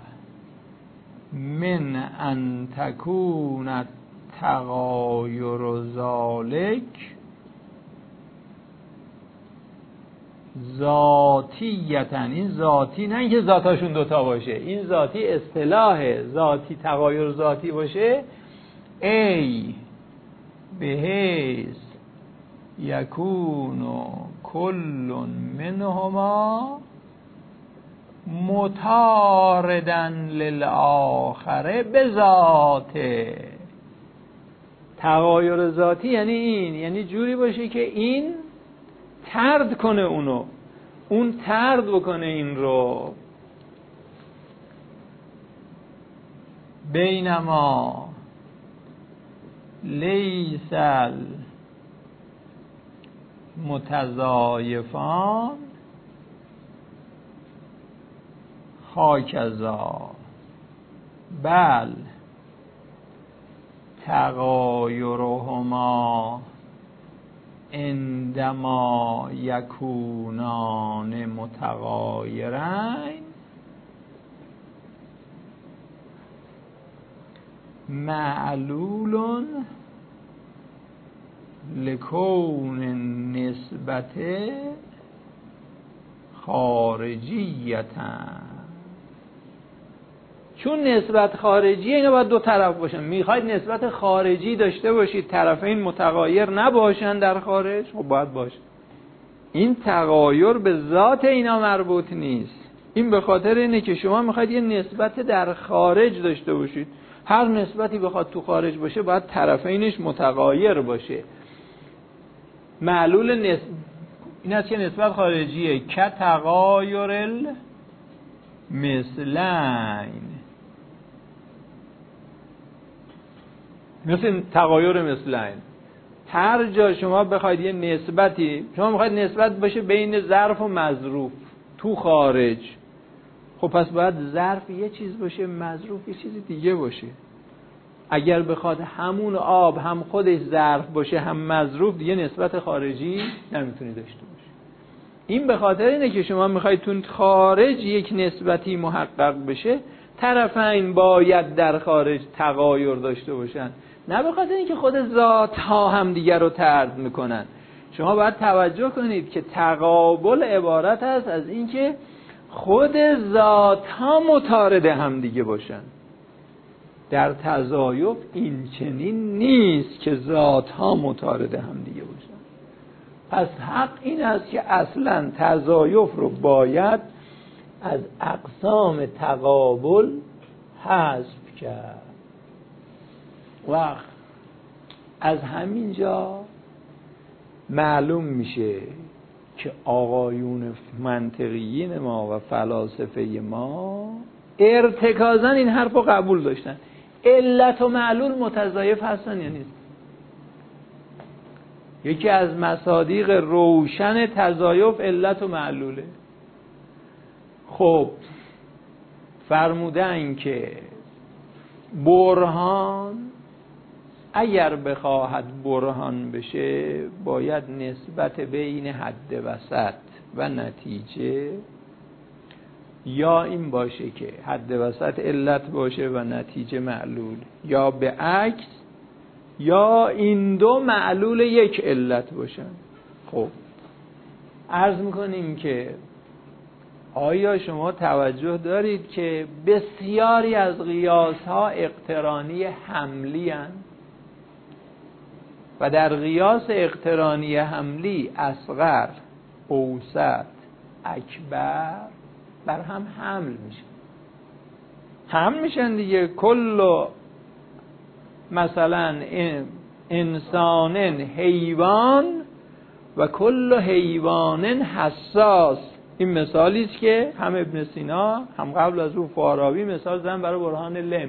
من ان تکون تغایر ذالک ذاتیتن. این ذاتی نه اینکه ذاتاشون دوتا باشه، این ذاتی اصطلاح ذاتی، تغایر ذاتی باشه. ای بحیث یکون کل منهما متاردن للآخر بذاته. تغایر ذاتی یعنی این، یعنی جوری باشه که این طرد کنه اونو، اون طرد بکنه این رو. بینما لیسل متضایفان هاکذا بل تغایرهما عندما یکونان متغایرین معلول لکون نسبت خارجیتن. چون نسبت خارجی، اینا باید دو طرف باشن. میخواید نسبت خارجی داشته باشید، طرفین متغایر نباشن در خارج، خب باید باشه. این تغایر به ذات اینا مربوط نیست. این به خاطر اینه که شما میخواید یه نسبت در خارج داشته باشید. هر نسبتی بخواد تو خارج باشه باید طرفینش متغایر باشه. معلول نسبت این است که نسبت خارجیه. که تغایر المثلین، مثل تغایر مثلین. هر جا شما بخواید یه نسبتی، شما میخواید نسبت باشه بین ظرف و مظروف تو خارج، خب پس باید ظرف یه چیز باشه، مظروف یه چیز دیگه باشه. اگر بخواد همون آب هم خودش ظرف باشه هم مظروف، دیگه نسبت خارجی نمیتونی داشته باشه. این به خاطر اینه که شما میخواید تو خارج یک نسبتی محقق بشه، طرفین باید در خارج تغایر داشته باشن، نه به خاطر اینکه خود ذات ها هم دیگر رو طرد میکنن. شما باید توجه کنید که تقابل عبارت است از اینکه خود ذات ها متارد هم دیگه باشن. در تضایف این چنین نیست که ذات ها متارد هم دیگه باشن. پس حق این است که اصلا تضایف رو باید از اقسام تقابل حذف کرد. و از همینجا معلوم میشه که آقایون منطقیین ما و فلاسفه ما ارتکازاً این حرف رو قبول داشتن. علت و معلول متضایف هستن یا نیست؟ یکی از مصادیق روشن تضایف علت و معلوله. خب فرمودن که برهان اگر بخواهد برهان بشه باید نسبت بین حد وسط و نتیجه یا این باشه که حد وسط علت باشه و نتیجه معلول، یا به عکس، یا این دو معلول یک علت باشن. خب عرض میکنیم که آیا شما توجه دارید که بسیاری از قیاس ها اقترانی حملی هستند و در قیاس اقترانی حملی اصغر، اوسط، اکبر بر هم حمل میشن. حمل میشن دیگه. کل مثلا انسان حیوان و کل حیوان حساس. این مثالی است که هم ابن سینا هم قبل از اون فارابی مثال زدن برای برهان لم.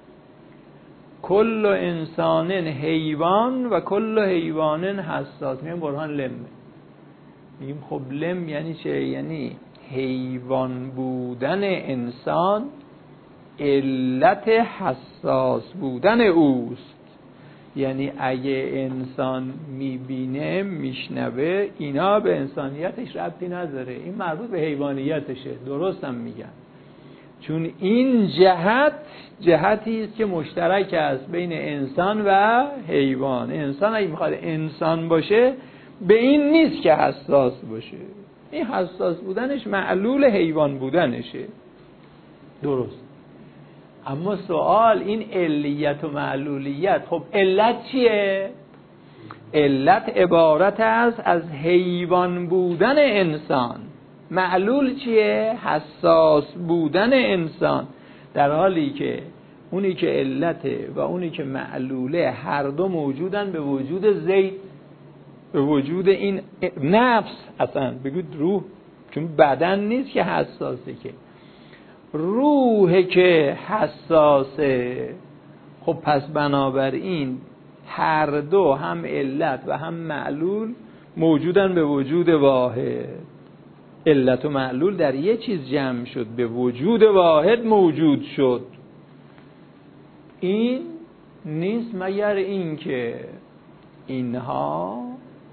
کل انسان حیوان و کل حیوان حساس، میگن برهان لم. میگیم خب لم یعنی چه؟ یعنی حیوان بودن انسان علت حساس بودن اوست. یعنی اگه انسان میبینه میشنوه اینا به انسانیتش ربطی نداره، این مربوط به حیوانیتشه. درستم میگم، چون این جهت جهتی است که مشترک است بین انسان و حیوان. انسان اگه میخواد انسان باشه به این نیست که حساس باشه، این حساس بودنش معلول حیوان بودنشه. درست. اما سوال این علیت و معلولیت، خب علت چیه؟ علت عبارت است از حیوان بودن انسان. معلول چیه؟ حساس بودن انسان. در حالی که اونی که علته و اونی که معلوله هر دو موجودن به وجود زید، به وجود این نفس، اصلا بگید روح، چون بدن نیست که حساسه، که روح که حساسه. خب پس بنابراین هر دو هم علت و هم معلول موجودن به وجود واحد. علت و معلول در یه چیز جمع شد، به وجود واحد موجود شد. این نیست مگر این که اینها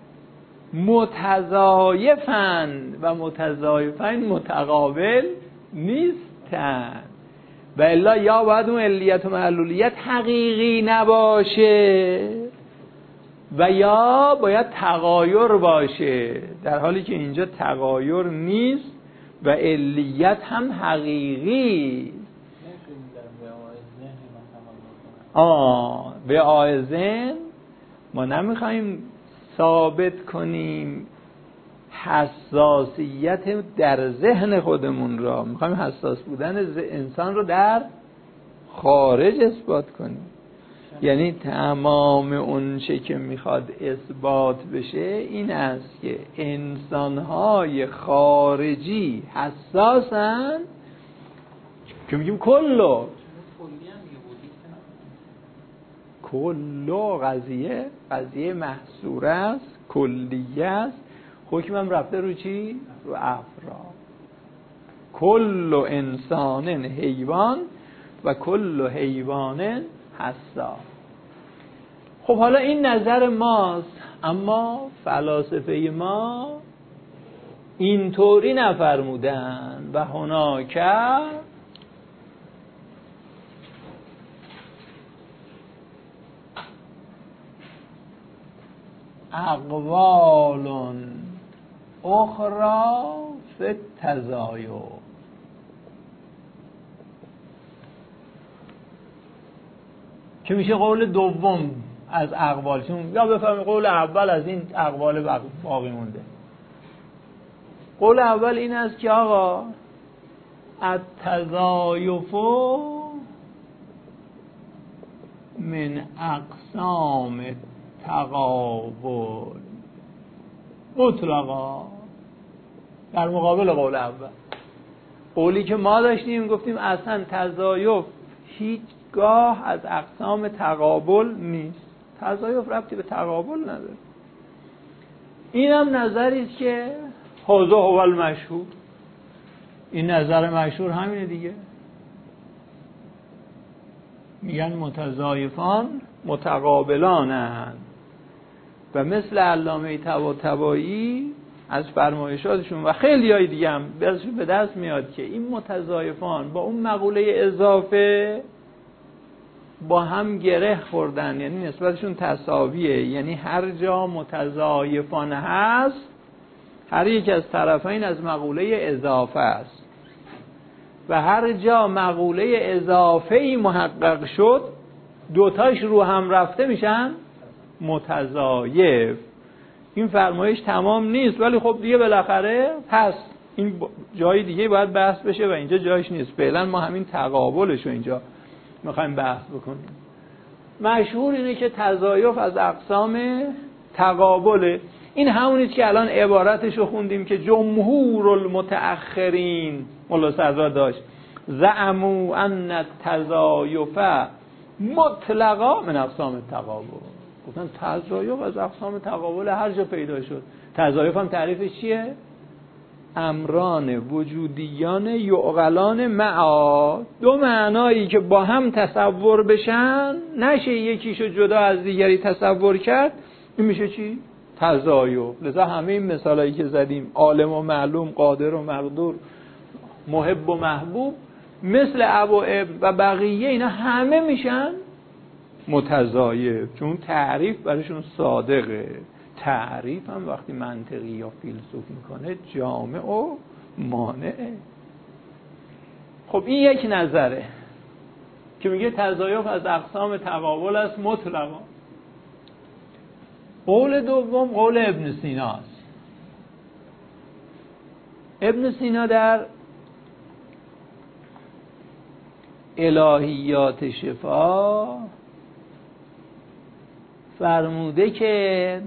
متضایفند و متضایفند متقابل نیستن، و الا یا باید اون علیت و معلولیت حقیقی نباشه و یا باید تغایر باشه، در حالی که اینجا تغایر نیست و علیت هم حقیقی. آه به آیزن ما نمیخوایم ثابت کنیم حساسیت در ذهن خودمون را، میخوایم حساس بودن انسان رو در خارج اثبات کنیم. یعنی تمام اون چه که میخواد اثبات بشه این است که انسانهای خارجی حساسن، که میگیم کلو کلو قضیه قضیه محصوره است، کلیه است، حکمم رفته رو چی؟ رو افراد. کل انسان حیوان و کل حیوان حساس. خب حالا این نظر ماست، اما فلاسفه ما اینطوری نفرمودن. و هناک اقوال اخرى فی التزایف. که میشه قول دوم از اقوال، چون یا بفهمید قول اول از این اقوال باقی مونده. قول اول این است که آقا التزایف من اقسام تقابل مطلقا، در مقابل قول اول. قولی که ما داشتیم گفتیم اصلا تزایف هیچگاه از اقسام تقابل نیست، تزایف ربطی به تقابل نداره. این هم نظری است که حوزه هو المشهور، این نظر مشهور همینه دیگه. میگن متضایفان متقابلانند و مثل علامه طباطبایی از فرمایشاتشون و خیلی های دیگه هم به دست میاد که این متضایفان با اون مقوله اضافه با هم گره خوردن، یعنی نسبتشون تساویه. یعنی هر جا متضایفان هست هر یک از طرفین از مقوله اضافه است و هر جا مقوله اضافه‌ای محقق شد دوتاش رو هم رفته میشن متضایف. این فرمایش تمام نیست، ولی خب دیگه بالاخره پس این جای دیگه باید بحث بشه و اینجا جایش نیست. فعلا ما همین تقابلش رو اینجا میخوایم بحث بکنیم. مشهور اینه که تضایف از اقسام تقابله. این همونیست که الان عبارتش رو خوندیم که جمهور المتأخرین مولا صدرا داشت زعموا ان التضایف مطلقا من اقسام تقابل. گفتن تضایف از اقسام تقابل هر جا پیدا شد. تضایف هم تعریفش چیه؟ امران وجودیان یعقلان معا، دو معنایی که با هم تصور بشن، نشه یکیشو جدا از دیگری تصور کرد، این میشه چی؟ تزایف. لذا همه این مثالایی که زدیم، عالم و معلوم، قادر و مقدور، محب و محبوب، مثل اب و اب و بقیه، اینا همه میشن متزایف، چون تعریف براشون صادقه. تعریف هم وقتی منطقی یا فیلسوف میکنه جامع و مانعه. خب این یک نظره که میگه تزایف از اقسام تقابل است مطلقا. قول دوم قول ابن سیناست. ابن سینا در الهیات شفا فرموده که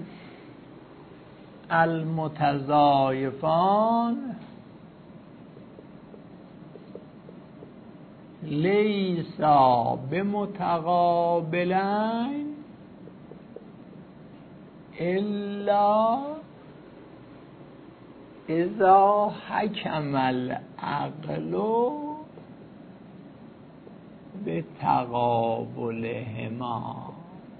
المتزایفان لیسا بمتقابلین الا اذا حکم العقل به تقابلهما.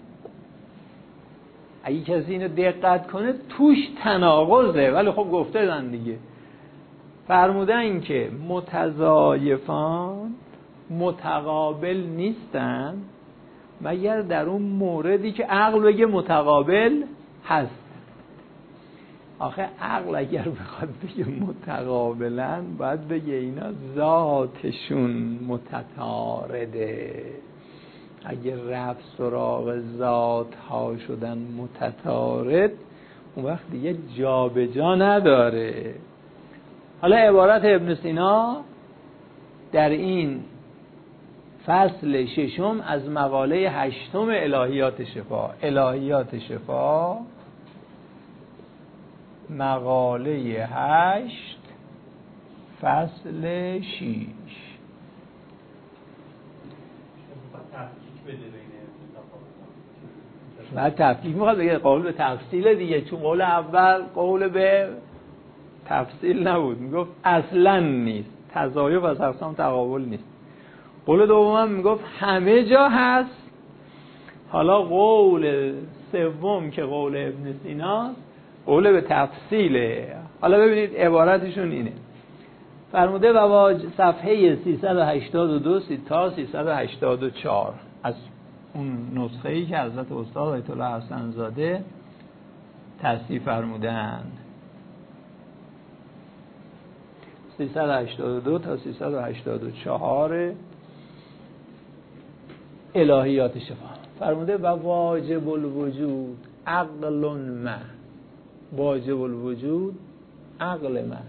اگه کسی اینو دقت کنه توش تناقضه، ولی خب گفته دن دیگه. فرمودن که متزایفان متقابل نیستن مگر در اون موردی که عقل بگه متقابل هست. آخه عقل اگر بخواد بگه متقابلن باید بگه اینا ذاتشون متتارده. اگر رفت سراغ ذات ها شدن متتارد، اون وقت دیگه جا به جا نداره. حالا عبارت ابن سینا در این فصل ششم از مقاله هشتم الهیات شفا. الهیات شفا مقاله هشت فصل شیش. بعد تفکیک میخواد بگه قول به تفصیل دیگه، چون قول اول قول به تفصیل نبود، میگفت اصلا نیست، تزایف از اقسام تقابل نیست. قول دوم میگفت همه جا هست. حالا قول سوم که قول ابن سیناست قول به تفصیله. حالا ببینید عبارتشون اینه. فرموده و صفحه سیصد و هشتاد و دو تا سیصد و هشتاد و چهار از اون نسخه‌ای که حضرت استاد آیت الله حسن زاده تصحیح فرمودن، سیصد و هشتاد و دو تا سیصد و هشتاد و چهار الهیات شفا. فرموده و واجب الوجود عقل ما. واجب الوجود عقل ما.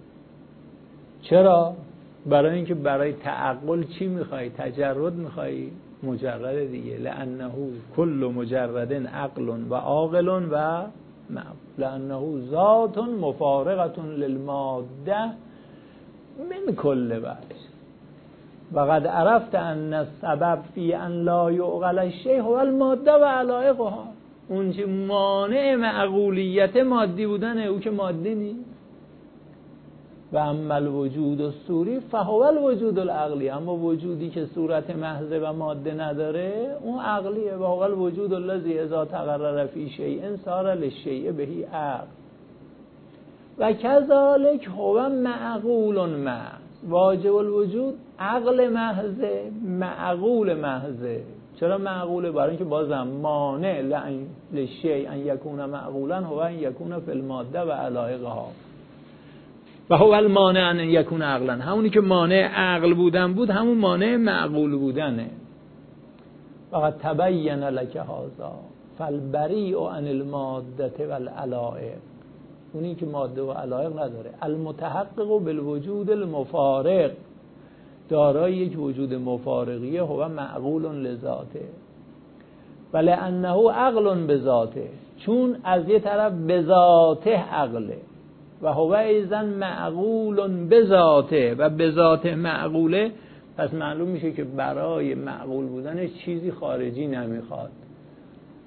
چرا؟ برای اینکه برای تعقل چی میخوای؟ تجرد میخوای؟ مجرد دیگه. لانه کل مجرد عقل و عاقل و معقول، لانه ذات مفارقه للماده من کل وجه. و قد عرفت ان السبب فی ان لا یعقل الشیء هو الماده و علایقها. اون چه مانع معقولیت مادی بودنه، او که مادی نیست. و اما الوجود الصوری فهو الوجود العقلی. اما وجودی که صورت محض و ماده نداره اون عقلیه. و هو الوجود الذی اذا تقرر فی شیء صار للشیء بهی عقل. و کذالک هو معقول محض. واجب الوجود عقل محضه، معقول محضه. چرا معقوله؟ برای اینکه بازم مانع للشیء ان یکون معقولا هو ان یکون فی الماده و علایقها. و هو المانع ان یکون عقلا. همونی که مانع عقل بودن بود همون مانع معقول بودنه. فقط تبین لک هذا فالبریء عن الماده والعلایق. اونی که ماده و علایق نداره. المتحقق بالوجود المفارق. دارای یک وجود مفارقیه. هو معقول لذاته ولانه عقل بذاته. چون از یه طرف بذاته عقله و هو ایضا معقول بذاته و بذاته معقوله. پس معلوم میشه که برای معقول بودن چیزی خارجی نمیخواد.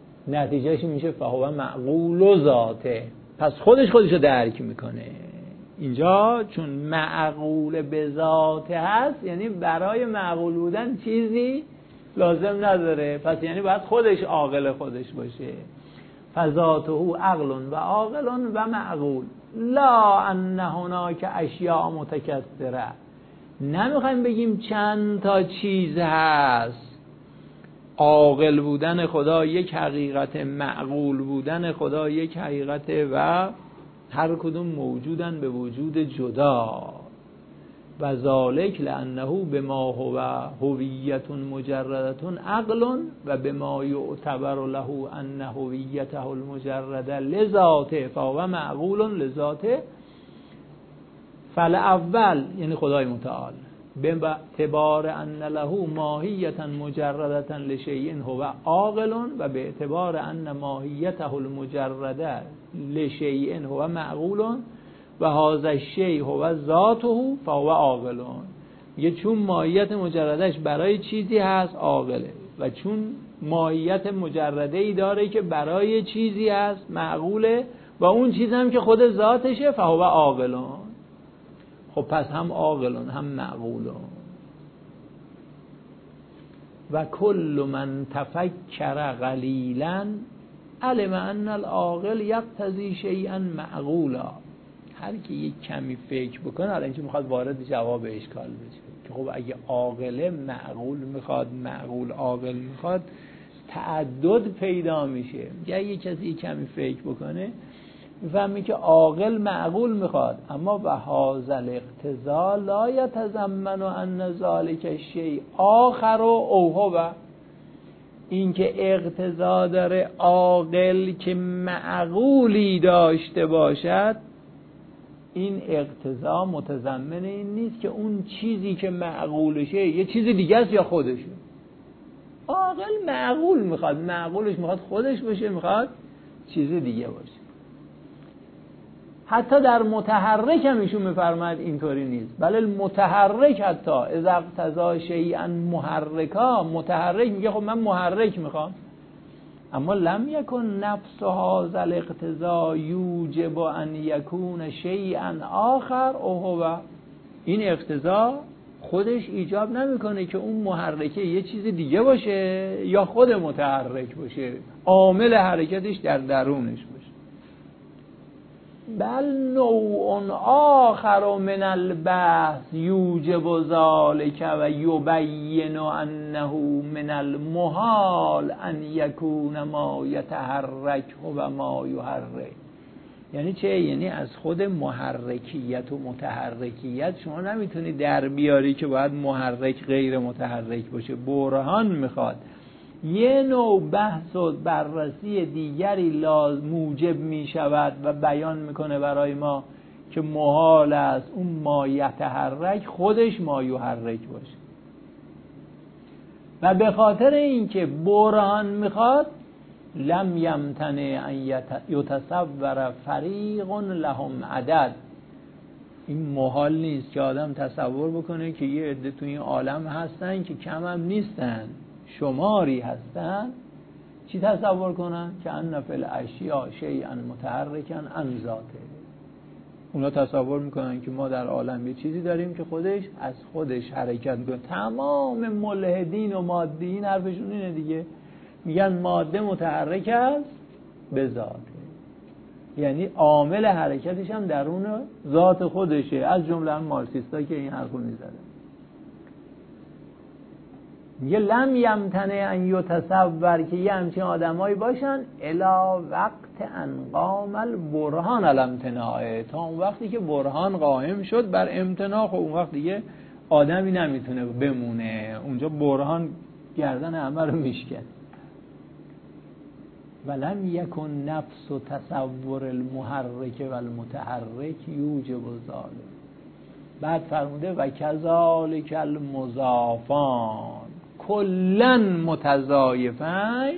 نتیجهش میشه فهو معقول ذاته. پس خودش خودشو درک میکنه. اینجا چون معقول به ذات هست، یعنی برای معقول بودن چیزی لازم نداره، پس یعنی باید خودش عاقل خودش باشه. فذاته عقل و عاقل و معقول، لا ان هناک اشیاء متکثره. نمیخوایم بگیم چند تا چیز هست. عاقل بودن خدا یک حقیقت، معقول بودن خدا یک حقیقت و هر کدوم موجودن به وجود جدا. و ذالک لانه بما هو هویت مجردة عقل و بما یعتبر له ان هویته المجرده لذاته فهو معقول لذاته. فالاول یعنی خدای متعال به اعتبار ان له ماهیتا مجردة لشیء هو عاقل و به اعتبار ان ماهیته المجرده لشیء هو معقول و هذا الشیء هو ذاته فهو عاقل. میگه چون ماهیت مجردش برای چیزی هست عاقله و چون ماهیت مجرده ای داره که برای چیزی هست معقوله و اون چیز هم که خود ذاتشه فهو عاقل. خب پس هم عاقل هم معقول. و کل من تفکر قلیلا علم ان العاقل یقتضی شیئا معقولا. هر کی یک کمی فکر بکنه، حالا اینکه میخواد وارد جواب اشکال بشه که خب اگه عاقل معقول میخواد، معقول عاقل میخواد، تعدد پیدا میشه. یا یک کسی کمی فکر بکنه میفهمی که عاقل معقول میخواد، اما و هذا الاقتضا لا یتضمن ان ذلک الشیء آخر او هو. این که اقتضا داره عاقل که معقولی داشته باشد، این اقتضا متضمن این نیست که اون چیزی که معقولشه یه چیز دیگه است یا خودشه. عاقل معقول میخواد، معقولش میخواد خودش باشه، میخواد چیز دیگه باشه. حتی در متحرک هم ایشون میفرماید اینطوری نیست، بله المتحرک حتی اذا اقتضا شیئا محرکا، متحرک میگه خب من محرک میخوام، اما لم یکن نفس هذا الاقتضا یوجب ان یکون شیئا آخر او هو. این اقتضا خودش ایجاب نمیکنه که اون محرکه یه چیز دیگه باشه یا خود متحرک باشه، عامل حرکتش در درونش باشه. بل نوع آخر من البحث یوجب ذلك و یبین انه من المحال ان یکون ما یتحرک و ما یحرک. یعنی چه؟ یعنی از خود محرکیت و متحرکیت شما نمیتونی در بیاری که باید محرک غیر متحرک باشه. برهان میخواد یه نوع بحث و بررسی دیگری لازم موجب می شود و بیان میکنه برای ما که محال است اون ما یتحرک خودش ما یحرک باشه. و به خاطر اینکه برهان میخواد لم یمتنع ان یتصور فریق لهم عدد. این محال نیست که آدم تصور بکنه که یه عده تو این عالم هستن که کم هم نیستن، شماری هستن. چی تصور کنن؟ که ان فی الاشیاء شیئا متحرکا عن ذاته. اونا تصور میکنن که ما در عالم یه چیزی داریم که خودش از خودش حرکت میکنه. تمام ملحدین و مادیین حرفشون اینه دیگه، میگن ماده متحرک است به ذاته، یعنی عامل حرکتش هم درون ذات خودشه، از جمله هم مارکسیستا که این حرفو میزدن. میگه لم یمتنع ان یتصور که یه همچین آدمایی باشن الا وقت انقام البرهان الامتناع، تا اون وقتی که برهان قائم شد بر امتناع، خب اون وقت دیگه آدمی نمیتونه بمونه، اونجا برهان گردن همه رو میشکن. ولم یکن نفس و تصور المحرک و المتحرک یوجب ذلک. بعد فرموده و کذالک المضافان کلن متضایفین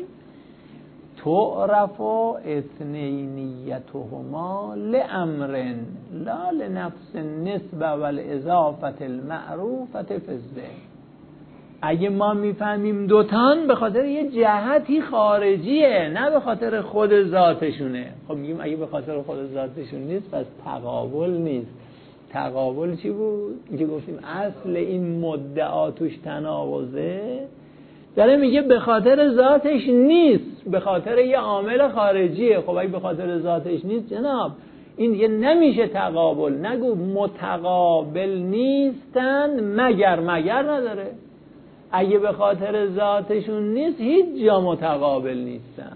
تعرف اثنینیتهما لامر لا لنفس النسبه والاضافه المعروفه فی الذهن. اگه ما میفهمیم دوتان به خاطر یه جهتی خارجیه، نه به خاطر خود ذاتشونه. خب میگیم اگه به خاطر خود ذاتشون نیست پس تقابل نیست. تقابل چی بود؟ اینکه گفتیم اصل این مدعا توش تناقضه، داره میگه به خاطر ذاتش نیست، به خاطر یه عامل خارجیه. خب اگه به خاطر ذاتش نیست جناب، این دیگه نمیشه تقابل. نگو متقابل نیستن مگر مگر نداره. اگه به خاطر ذاتشون نیست هیچ جا متقابل نیستن.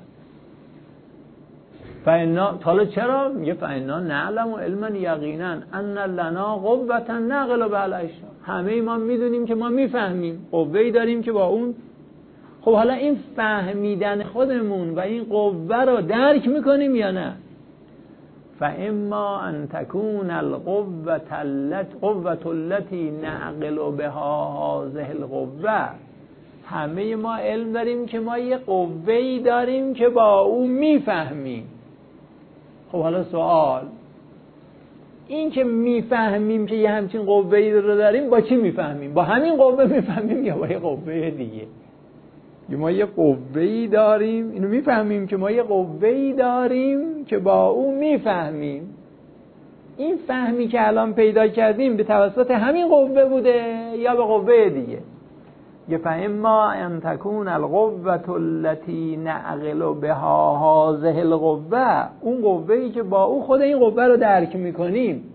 فانا حالا چرا میگه فانا نعلم و علما یقینا ان لنا قوة نعقل بها الاشیاء. همه ما میدونیم که ما میفهمیم، قوه‌ای داریم که با اون. خب حالا این فهمیدن خودمون و این قوه رو درک میکنیم یا نه؟ فاما ان تكون القوة التي قوة التي نعقل بها هذه القوة. همه ما علم داریم که ما یه قوه‌ای داریم که با اون میفهمیم. خب حالا سوال، این که میفهمیم که یه همچین قوه‌ای رو داریم، با چی میفهمیم؟ با همین قوه میفهمیم یا با یه قوه دیگه؟ ما یه قوه‌ای داریم، اینو میفهمیم که ما یه قوه‌ای داریم که با اون میفهمیم. این فهمی که الان پیدا کردیم به توسط همین قوه بوده یا به قوه دیگه؟ یه فاما ان تكون القوة التي نعقل بها هذه القوة. اون قوه‌ای که با اون خود این قوه رو درک میکنیم.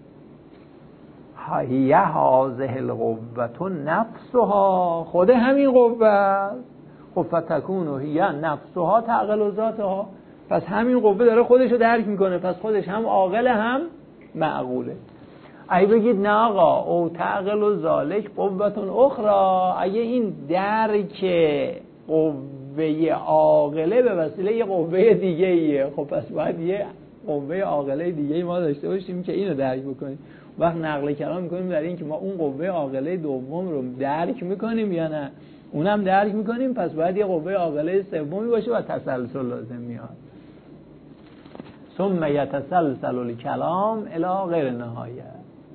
هی هذه القوة نفسها. خود همین قوه. خب فتكون هی نفسها تعقل ذاتها. پس همین قوه داره خودش رو درک میکنه، پس خودش هم عاقل هم معقوله. اگه بگید نه آقا او تعقل و ذالک قوتون اخرى، اگه این درک قوه عاقله به وسیله یه قوه دیگه ایه، خب پس باید یه قوه عاقله دیگه ما داشته باشیم که اینو درک بکنیم. وقت نقل کلام میکنیم در این که ما اون قوه عاقله دوم رو درک میکنیم یا نه، اونم درک میکنیم، پس باید یه قوه عاقله سومی باشه و تسلسل لازم میاد. ثم یتسلسل الکلام الی غیر نهایه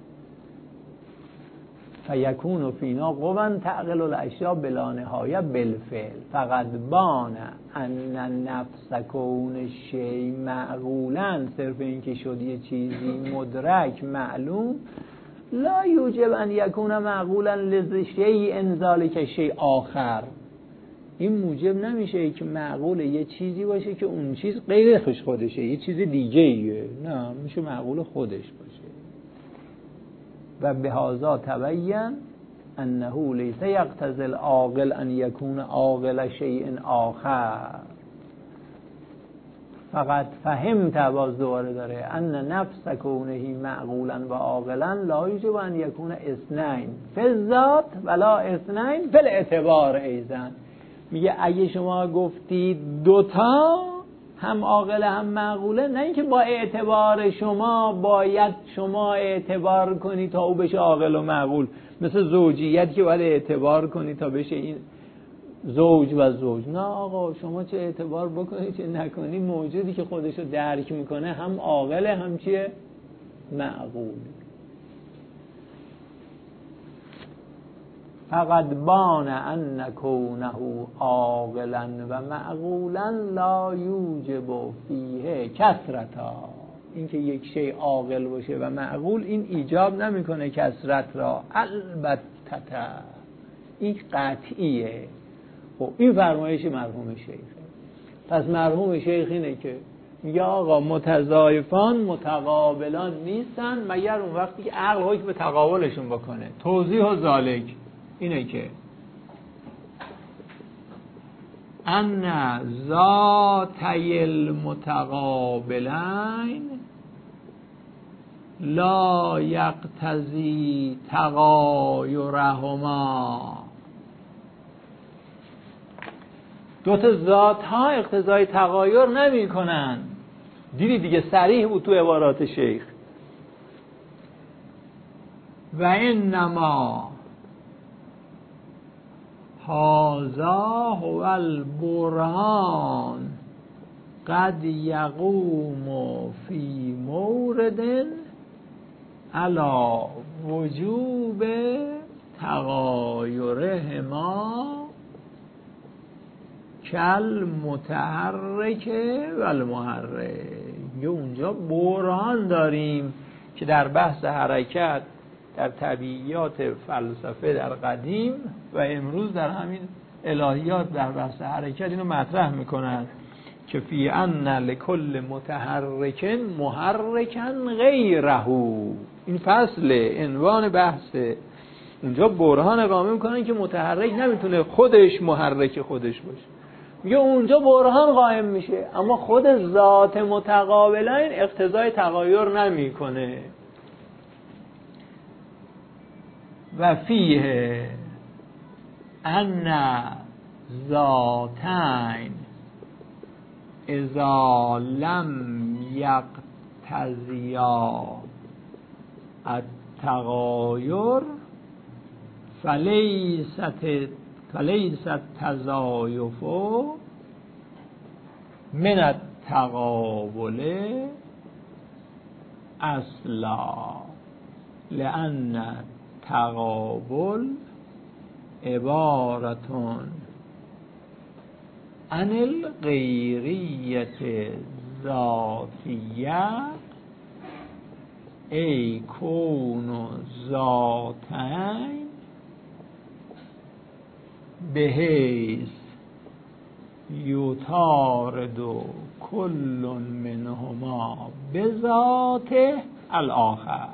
فیکون فینا قوة تعقل الاشیاء بلا نهایه بالفعل فقد بان ان نفس کون شیء معقولا. صرف این که شد یه چیزی مدرک معلوم، لا یوجب ان یکون معقولا لشیء ذلک شیء آخر. این موجب نمیشه که معقول یه چیزی باشه که اون چیز غیر خوش خودشه، یه چیز دیگه ایه. نه، میشه معقول خودش باشه. و بهذا تبین انه لیس یقتضی العاقل ان یکون عاقل شیء آخر. فقط فهمت، باز دوباره داره، ان نفس کونه معقولا و عاقلا لا یوجب ان یکون اثنین فی الذات ولا اثنین فی الاعتبار ایضا. میگه اگه شما گفتید دوتا هم عاقل هم معقوله، نه اینکه با اعتبار شما باید شما اعتبار کنی تا او بشه عاقل و معقول، مثل زوجیت که باید اعتبار کنی تا بشه این زوج و زوج. نه آقا، شما چه اعتبار بکنی چه نکنی، موجودی که خودشو درک میکنه هم عاقله هم چیه؟ معقول. فقد بان ان کونه عاقلا و معقولا لا یوجب فیه کثرتا. این که یک شی عاقل باشه و معقول این ایجاب نمیکنه کثرت را. البته این قطعیه. خب این فرمایش مرحوم شیخه. پس مرحوم شیخ اینه که میگه آقا متضایفان متقابلان نیستن مگر اون وقتی که عقل حکم به تقابلشون بکنه. توضیح و ذالک اینه که ان ذاتی المتقابلین لا یقتضی تغایرهما. دو تا ذات ها اقتضای تغایر نمی کنن. دیدی دیگه، صریح بود تو عبارات شیخ. و انما هذا هو البرهان قد یقوم فی مورد علی وجوب تغایرهما کل متحرک و المحرک. اونجا برهان داریم که در بحث حرکت در طبیعیات فلسفه در قدیم و امروز در همین الهیات در بحث حرکت اینو مطرح میکنن که فی ان لکل متحرک محرکا غیره. این فصل عنوان بحثه. اونجا برهان اقامه میکنن که متحرک نمیتونه خودش محرک خودش باشه. میگه اونجا برهان قائم میشه، اما خود ذات متقابلین اقتضای تغایر نمیکنه. و فیه ان ذاتین اذا لم یقتضیا التغایر فلیست فلیست تضایف من التقابل اصلا، لأن التقابل عبارتون عن الغیریت ذاتیه ای کون ذاتین بحیث یطارد کل منهما بذاته الاخر.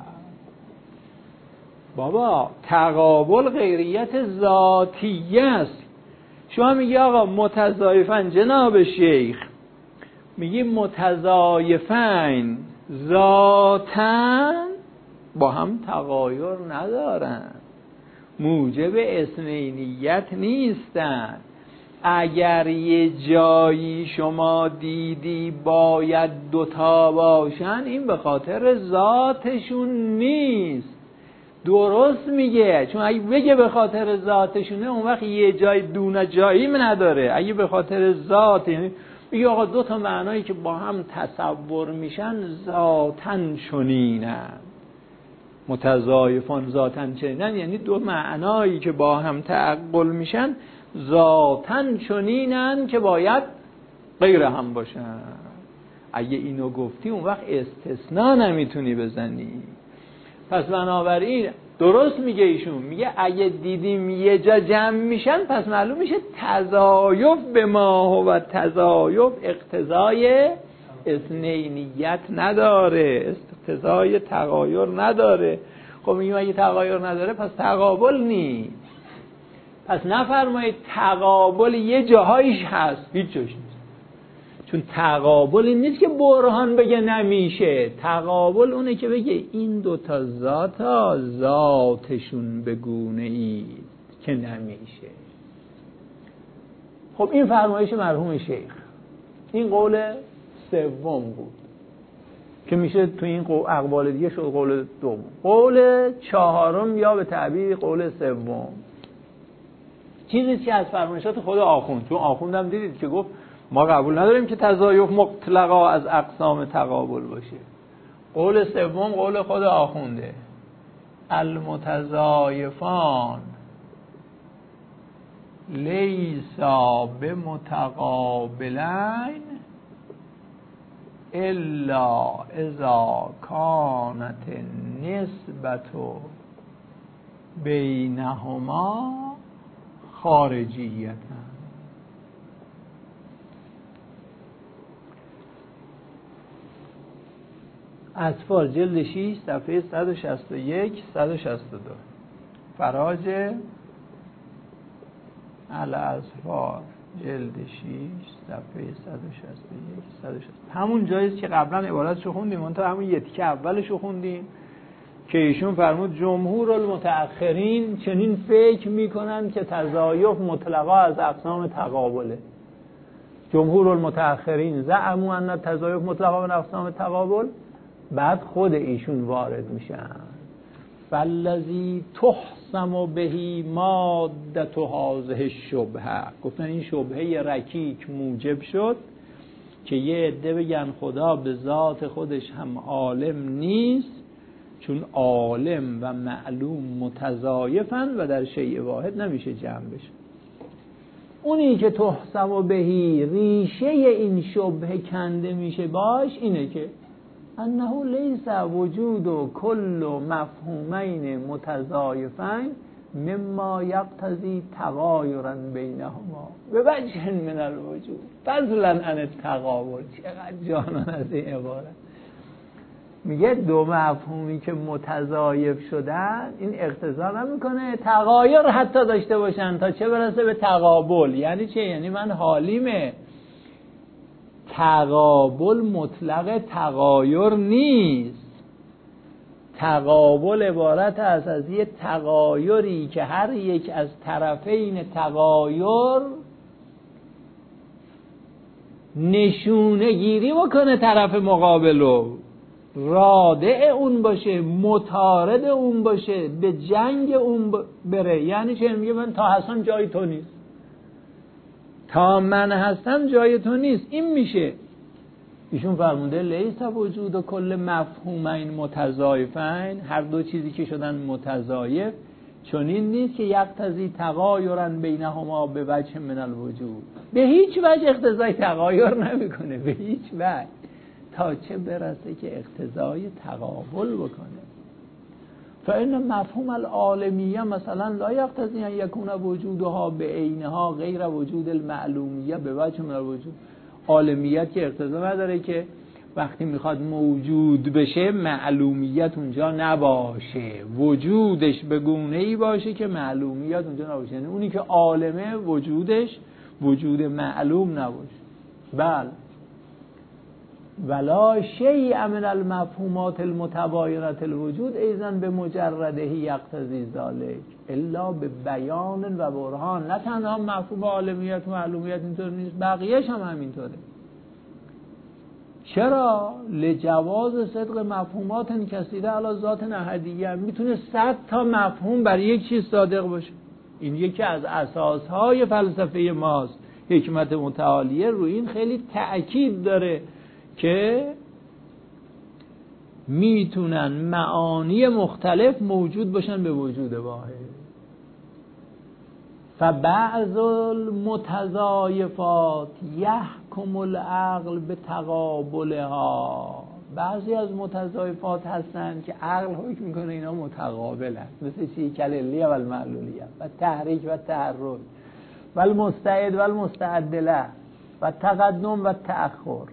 بابا تقابل غیریت ذاتیه است. شما میگی آقا متضایفن، جناب شیخ میگی متضایفن ذاتن با هم تغایر ندارن، موجب اثنینیت نیستن. اگر یه جایی شما دیدی باید دوتا باشن، این به خاطر ذاتشون نیست. درست میگه، چون اگه بگه به خاطر ذاتشونه اون وقت یه جای دونه جایی نداره. اگه به خاطر ذات، یعنی میگه آقا دو تا معنایی که با هم تصور میشن ذاتن چنینن، متضایفان ذاتن چنینن، یعنی دو معنایی که با هم تعقل میشن ذاتن چنینن که باید غیر هم باشن. اگه اینو گفتی اون وقت استثناء نمیتونی بزنی. پس بنابراین درست میگه ایشون، میگه اگه دیدیم یه جا جمع میشن پس معلوم میشه تضایف به ما و تضایف اقتضای اثنینیت نداره، اقتضای تغایر نداره. خب میگیم اگه تغایر نداره پس تقابل نیست. پس نفرمایید تقابل یه جاهایش هست، هیچ جاش نیست. چون تقابل این نیست که برهان بگه نمیشه. تقابل اونه که بگه این دوتا ذات ها ذاتشون به گونه ای که نمیشه. خب این فرمایش مرحوم شیخ، این قول سوم بود که میشه تو این اقوال دیگه شد قول دوم. قول چهارم یا به تعبیر قول سوم چیزی که از فرمایشات خود آخوند، چون آخوند هم دیدید که گفت ما قبول نداریم که تضایف مطلقا از اقسام تقابل باشه. قول سوم قول خود آخونده، المتضایفان لیسا بمتقابلین الا اذا کانت نسبت بینهما خارجیتا. اطفال جلد شش صفحه صد و شصت و یک صد و شصت و دو. فراج الاطفال جلد شش صفحه صد و شصت و یک صد و شصت و دو. همون جایی که قبلا عبارتشو خوندیم، اون تا همون یکی اولشو خوندیم که ایشون فرمود جمهور المتأخرین چنین فکر میکنن که تضایف مطلقا از اقسام تقابله. جمهور المتأخرین زعموا ان تضایف مطلقا من اقسام تقابل. بعد خود ایشون وارد میشن، فالذی تحسم بهی مادت هذه الشبهه. گفتن این شبهه رکیک موجب شد که یه عده بگن خدا به ذات خودش هم عالم نیست، چون عالم و معلوم متضایفن و در شیء واحد نمیشه جمع بشه. اونی که تحسم بهی ریشه این شبهه کنده میشه باش اینه که انه لیس وجود کل مفهومین متضایفین مما یقتضی تغایرا بینهما به وجه من الوجود فضلا عن التقابل. چقدر جانان از این عبارت. میگه دو مفهومی که متضایف شدن این اقتضا نمیکنه تغایر حتی داشته باشن تا چه برسه به تقابل. یعنی چه؟ یعنی من حالیمه تقابل مطلق تغایر نیست. تقابل عبارت است از یه تغایری که هر یک از طرفین تغایر نشونه گیری بکنه طرف مقابلو، رادع اون باشه، متارد اون باشه، به جنگ اون بره. یعنی چه؟ میگه من تا هستم جای تو نیست، تا من هستم جای تو نیست. این میشه. ایشون فرموده لیس وجود کل مفهومین متضایفین، هر دو چیزی که شدن متضایف چون این نیست که یقتضی تغایرا بینهما به وجه من الوجود، به هیچ وجه اقتضای تغایر نمیکنه، به هیچ وجه، تا چه برسه که اقتضای تقابل بکنه. فإن مفهوم العالمیه مثلا لا یقتضی ان یکون وجودها به عینها غیر وجود المعلومیه به وجه من الوجود. عالمیت که اقتضا نداره که وقتی میخواد موجود بشه معلومیت اونجا نباشه، وجودش به گونه‌ای باشه که معلومیت اونجا نباشه. یعنی اونی که عالمه وجودش وجود معلوم نباشه. بله. ولا شیء من المفهومات المتباینه الوجود ایضا به مجرده یقتضی ذلک الا به بیان و برهان. نه تنها مفهوم عالمیت و معلومیت اینطور نیست، بقیه‌اش هم همینطوره. چرا؟ لجواز صدق مفهومات کثیره علی ذات احدیه. میتونه صد تا مفهوم برای یک چیز صادق باشه. این یکی از اساسهای فلسفه ماست. حکمت متعالیه روی این خیلی تأکید داره که میتونن معانی مختلف موجود باشن به وجود واحد. فبعض المتضایفات یحکم العقل به تقابلها. بعضی از متضایفات هستن که عقل حکم میکنه اینا متقابلن، مثل چی؟ کلیلیه و المعلولیه و تحریک و تحرک و المستعد و المستعدله و تقدم و تأخر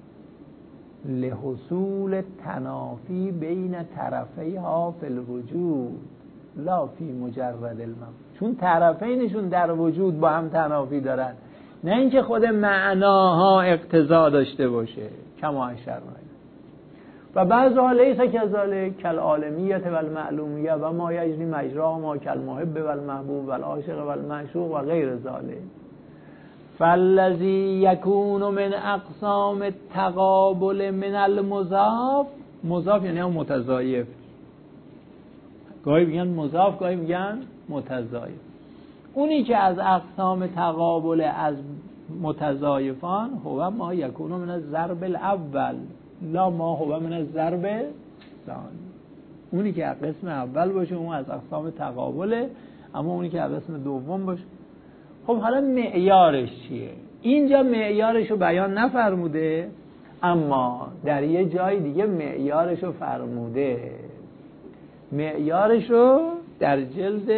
لحصول تنافی بین طرفیها فی الوجود لا فی مجرد المفهوم. چون طرفینشون در وجود با هم تنافی دارن، نه اینکه خود معناها اقتضا داشته باشه. کما اشرنا. و بعضها لیس کذالک کالعالمیه و المعلومیه و ما یجری مجرا ما کالمحب و المحبوب و العاشق و المعشوق و غیر ذالک. فالذی یکون من اقسام التقابل من المضاف. مضاف یعنی هم متضایف، گاهی میگن مضاف گاهی میگن متضایف. اونی که از اقسام تقابل از متضایفان هو ما یکون من الضرب الاول لا ما هو من الضرب ثانی. اونی که از قسم اول باشه اون از اقسام تقابله، اما اونی که از قسم دوم باشه. خب حالا معیارش چیه؟ اینجا معیارش رو بیان نفرموده، اما در یه جای دیگه معیارش رو فرموده. معیارش رو در جلد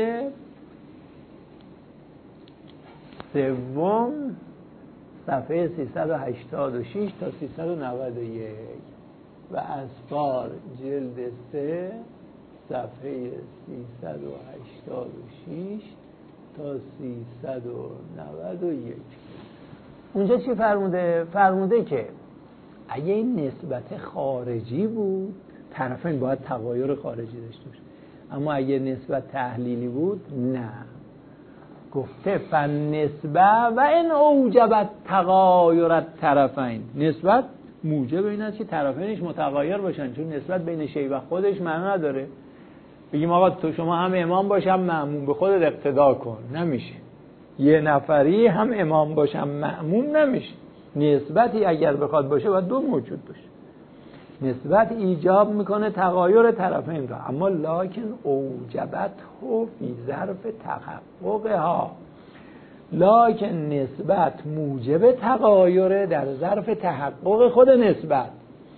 سوم صفحه سیصد و هشتاد و شش تا سیصد و نود و یک و اسفار جلد سه صفحه سیصد و هشتاد و شش تا سیصد و نود و یک. اونجا چی فرموده؟ فرموده که اگه این نسبت خارجی بود طرفین باید تغایر خارجی داشته باشه، اما اگه نسبت تحلیلی بود نه. گفته فن نسبه و این اوجبت تغایر طرفین. نسبت موجب این است که طرفینش متغایر باشن، چون نسبت بین شی و خودش معنی نداره. بگیم آقا تو شما هم امام باش هم مأموم، به خودت اقتدا کن، نمیشه. یه نفری هم امام باش هم مأموم نمیشه. نسبتی اگر بخواد باشه باید دو موجود باشه. نسبت ایجاب میکنه تغایر طرفین را، اما لکن اوجبت هو فی ظرف تحققها. لکن نسبت موجب تغایر در ظرف تحقق خود نسبت.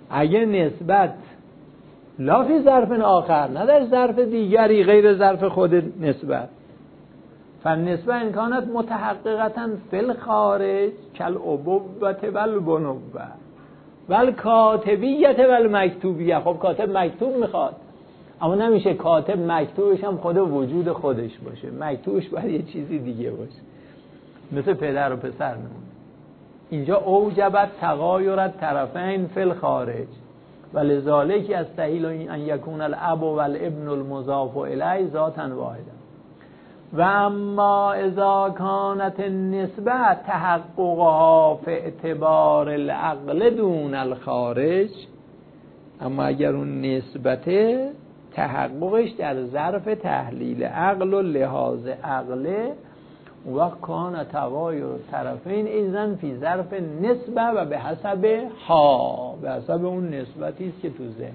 اگه نسبت لا فی ظرف آخر، نه در ظرف دیگری غیر ظرف خود نسبت، فالنسبه ان کانت متحققتا فی الخارج کالابوة والبنوة والکاتبیت والمکتوبیه. خب کاتب مکتوب میخواد، اما نمیشه کاتب مکتوبش هم خود وجود خودش باشه، مکتوبش باید یه چیزی دیگه باشه، مثل پدر و پسر نمونه. اینجا اوجبت تغایرت طرفین فی الخارج ولذالک یستحیل ان یکون الاب والابن المضاف الیه ذاتا واحده. و اما اذا کانت النسبه تحققها فی اعتبار العقل دون الخارج، اما اگر اون نسبت تحققش در ظرف تحلیل عقل و لحاظ عقله، و کان تغایر طرفین ایزن فی ظرف نسبه و به حسب ها، به حسب اون نسبتی است که تو ذهن.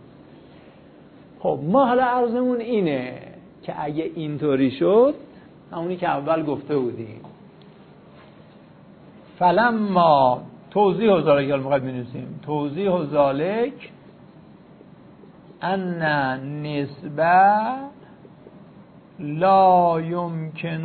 خب ما حالا عرضمون اینه که اگه اینطوری شد، همونی که اول گفته بودیم، فلما توضیح و ذالک، حالا میخوایم بنویسیم توضیح و ذالک ان نسبه لا یمکن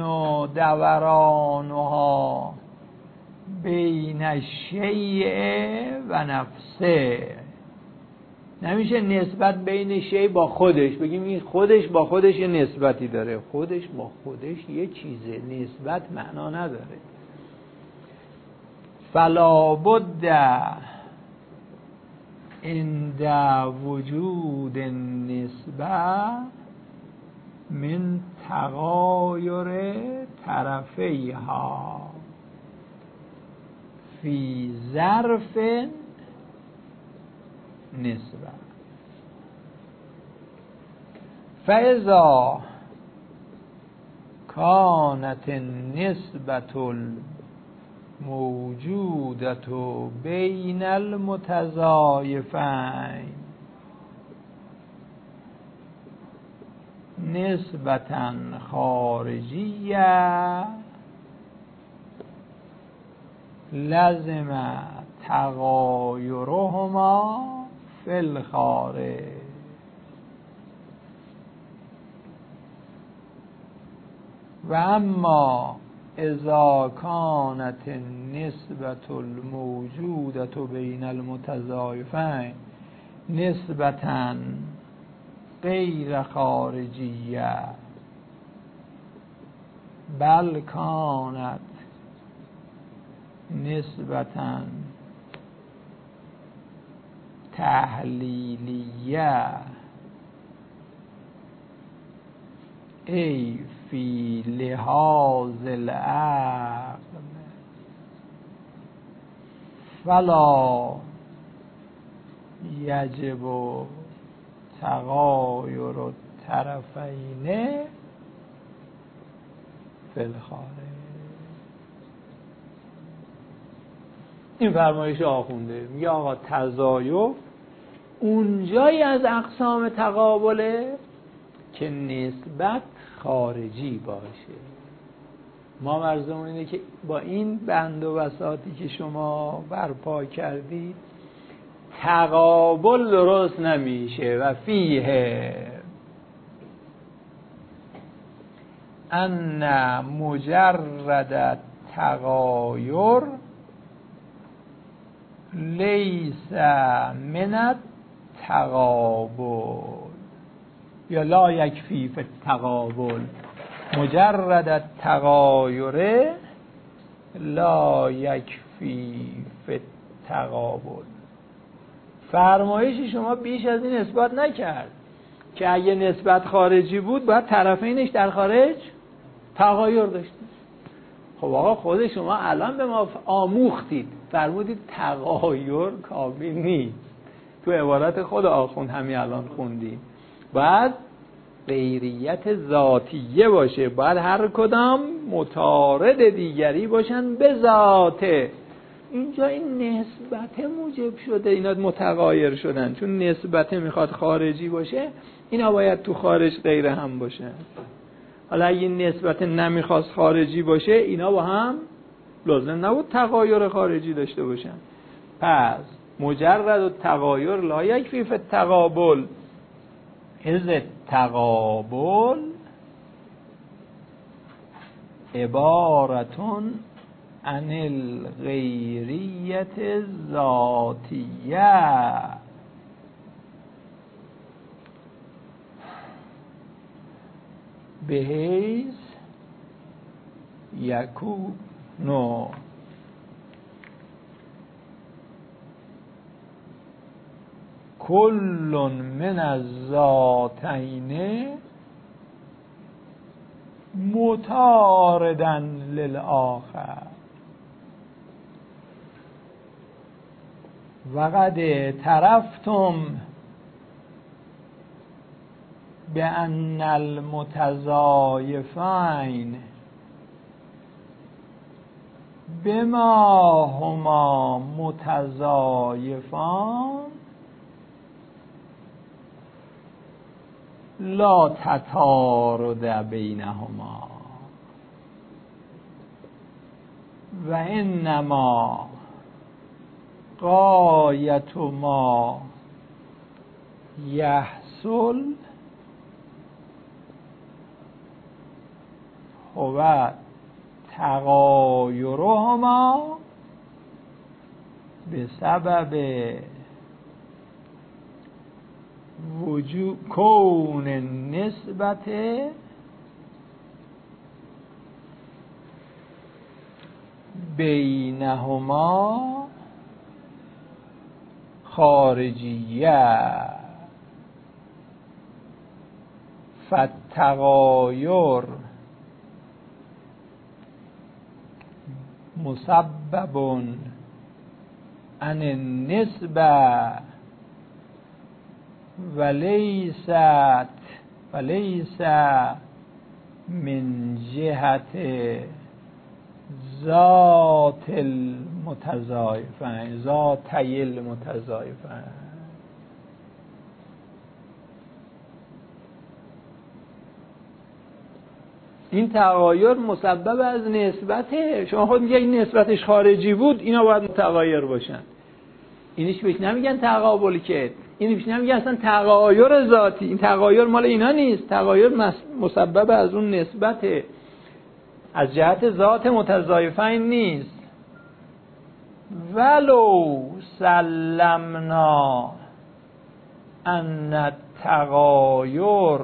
دورانها بین الشیء و نفسه. نمیشه نسبت بین شیء با خودش بگیم این خودش با خودش یه نسبتی داره، خودش با خودش یه چیزه، نسبت معنا نداره. فلا بد عند وجود النسبه من تغایر طرفیها فی ظرف نسبه. فاذا کانت النسبة الموجودة بین المتضایفین نسبتاً خارجیه لازم تغایرهما فی الخارج. و اما اذا کانت النسبة الموجودة بین المتضایفین نسبتاً غیر خارجیه بل کانت نسبتاً تحلیلیه ای فی لحاظ العقل فلا یجب تغایر الطرفین فی الخارج. این فرمایش آخونده میگه آقا تضایف اونجایی از اقسام تقابله که نسبت خارجی باشه. ما مرزمون اینه که با این بند و بساطی که شما برپا کردید تقابل درست نمیشه. و فیه ان مجرد تغایر لیس من التقابل یا لا یکفی فی التقابل. مجرد التغایر لا یکفی فی التقابل. فرمایش شما بیش از این اثبات نکرد که اگه نسبت خارجی بود باید طرفینش در خارج تغایر داشتید. خب آقا خود شما الان به ما آموختید فرمودید تغایر کامل نیست، تو عبارت خود آخوند همین الان خوندیم باید غیریت ذاتیه باشه، باید هر کدام متعارض دیگری باشن به ذاته. اینجا این نسبت موجب شده اینا متغایر شدن، چون نسبت میخواد خارجی باشه اینا باید تو خارج غیر هم باشه. حالا اگه نسبت نمیخواست خارجی باشه اینا با هم لازم نبود تغایر خارجی داشته باشن. پس مجرد التغایر لا یکفی فی التقابل، اذ التقابل عبارتون عن الغیریت الذاتیه. بحیث یکونو کل من الذاتین متعارضا للآخر وقد اعترفتم بأن المتضایفین بما هما متضایفان لا تتارض بینهما و انما غایت ما یحصل هو تغایرهما بسبب وجود کون نسبت بینهما خارجیه. فالتغایر مسبب عن النسبه ولیست ولیس من جهت ذات المتضایفین ذاتی المتضایفین. این تغایر مسبب از نسبته. شما خود میگه این نسبتش خارجی بود، اینا باید متغایر باشن. اینش بهش نمیگن تقابل که، اینش نمیگن اصلا تغایر ذاتی. این تغایر مال اینا نیست، تغایر مسبب از اون نسبته، از جهت ذات متضایفین نیست. ولو سلمنا ان التغایر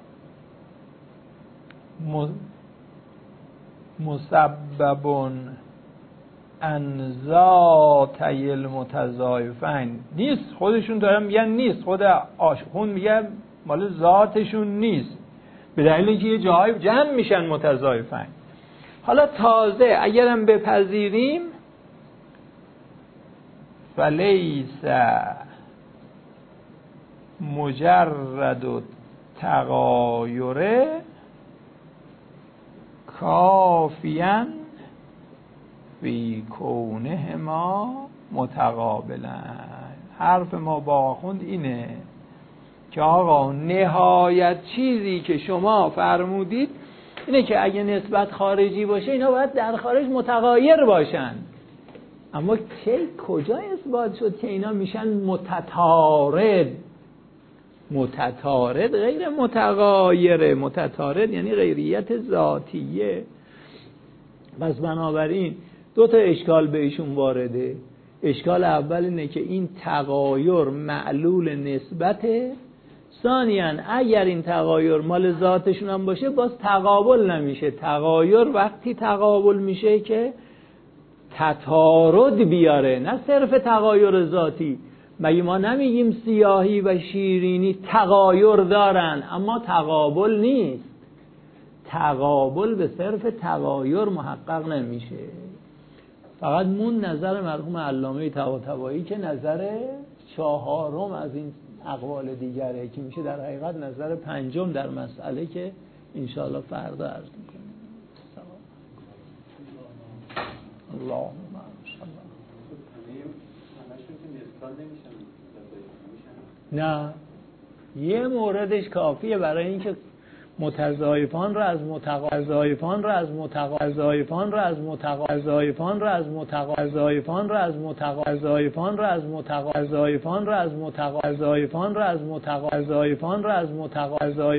مسبب ان ذاتی المتضایفین نیست، خودشون دارن میگن نیست، خود آشخون میگه مال ذاتشون نیست، به دلیل اینکه یه جاهای جمع میشن متضایفین. حالا تازه اگرم بپذیریم فلیس مجرد تغایر کافیاً فی کونهما متقابلن. حرف ما با آخوند اینه که آقا نهایت چیزی که شما فرمودید اینه که اگه نسبت خارجی باشه اینا باید در خارج متغایر باشن. اما چه کجا اثبات شد که اینا میشن متتارد؟ متتارد غیر متغایره. متتارد یعنی غیریت ذاتیه. پس بنابراین دو تا اشکال بهشون وارده. اشکال اول اینه که این تغایر معلول نسبته. ثانیاً اگر این تغایر مال ذاتشون هم باشه باز تقابل نمیشه. تغایر وقتی تقابل میشه که تتارد بیاره، نه صرف تغایر ذاتی. مگه ما نمیگیم سیاهی و شیرینی تغایر دارن اما تقابل نیست؟ تقابل به صرف تغایر محقق نمیشه. فقط مون نظر مرحوم علامه طباطبایی که نظر چهارم از این اقوال دیگره که میشه در حقیقت نظر پنجم در مسئله که انشاءالله فردا عرض میکنیم. اللهم نه، یه موردش کافیه برای اینکه متضایفان را از متقاضایفان را از متقاضایفان را از متقاضایفان را از متقاضایفان را از متقاضایفان را از متقاضایفان را از متقاضایفان را از متقاضایفان را از متقاضایفان را از متقاضای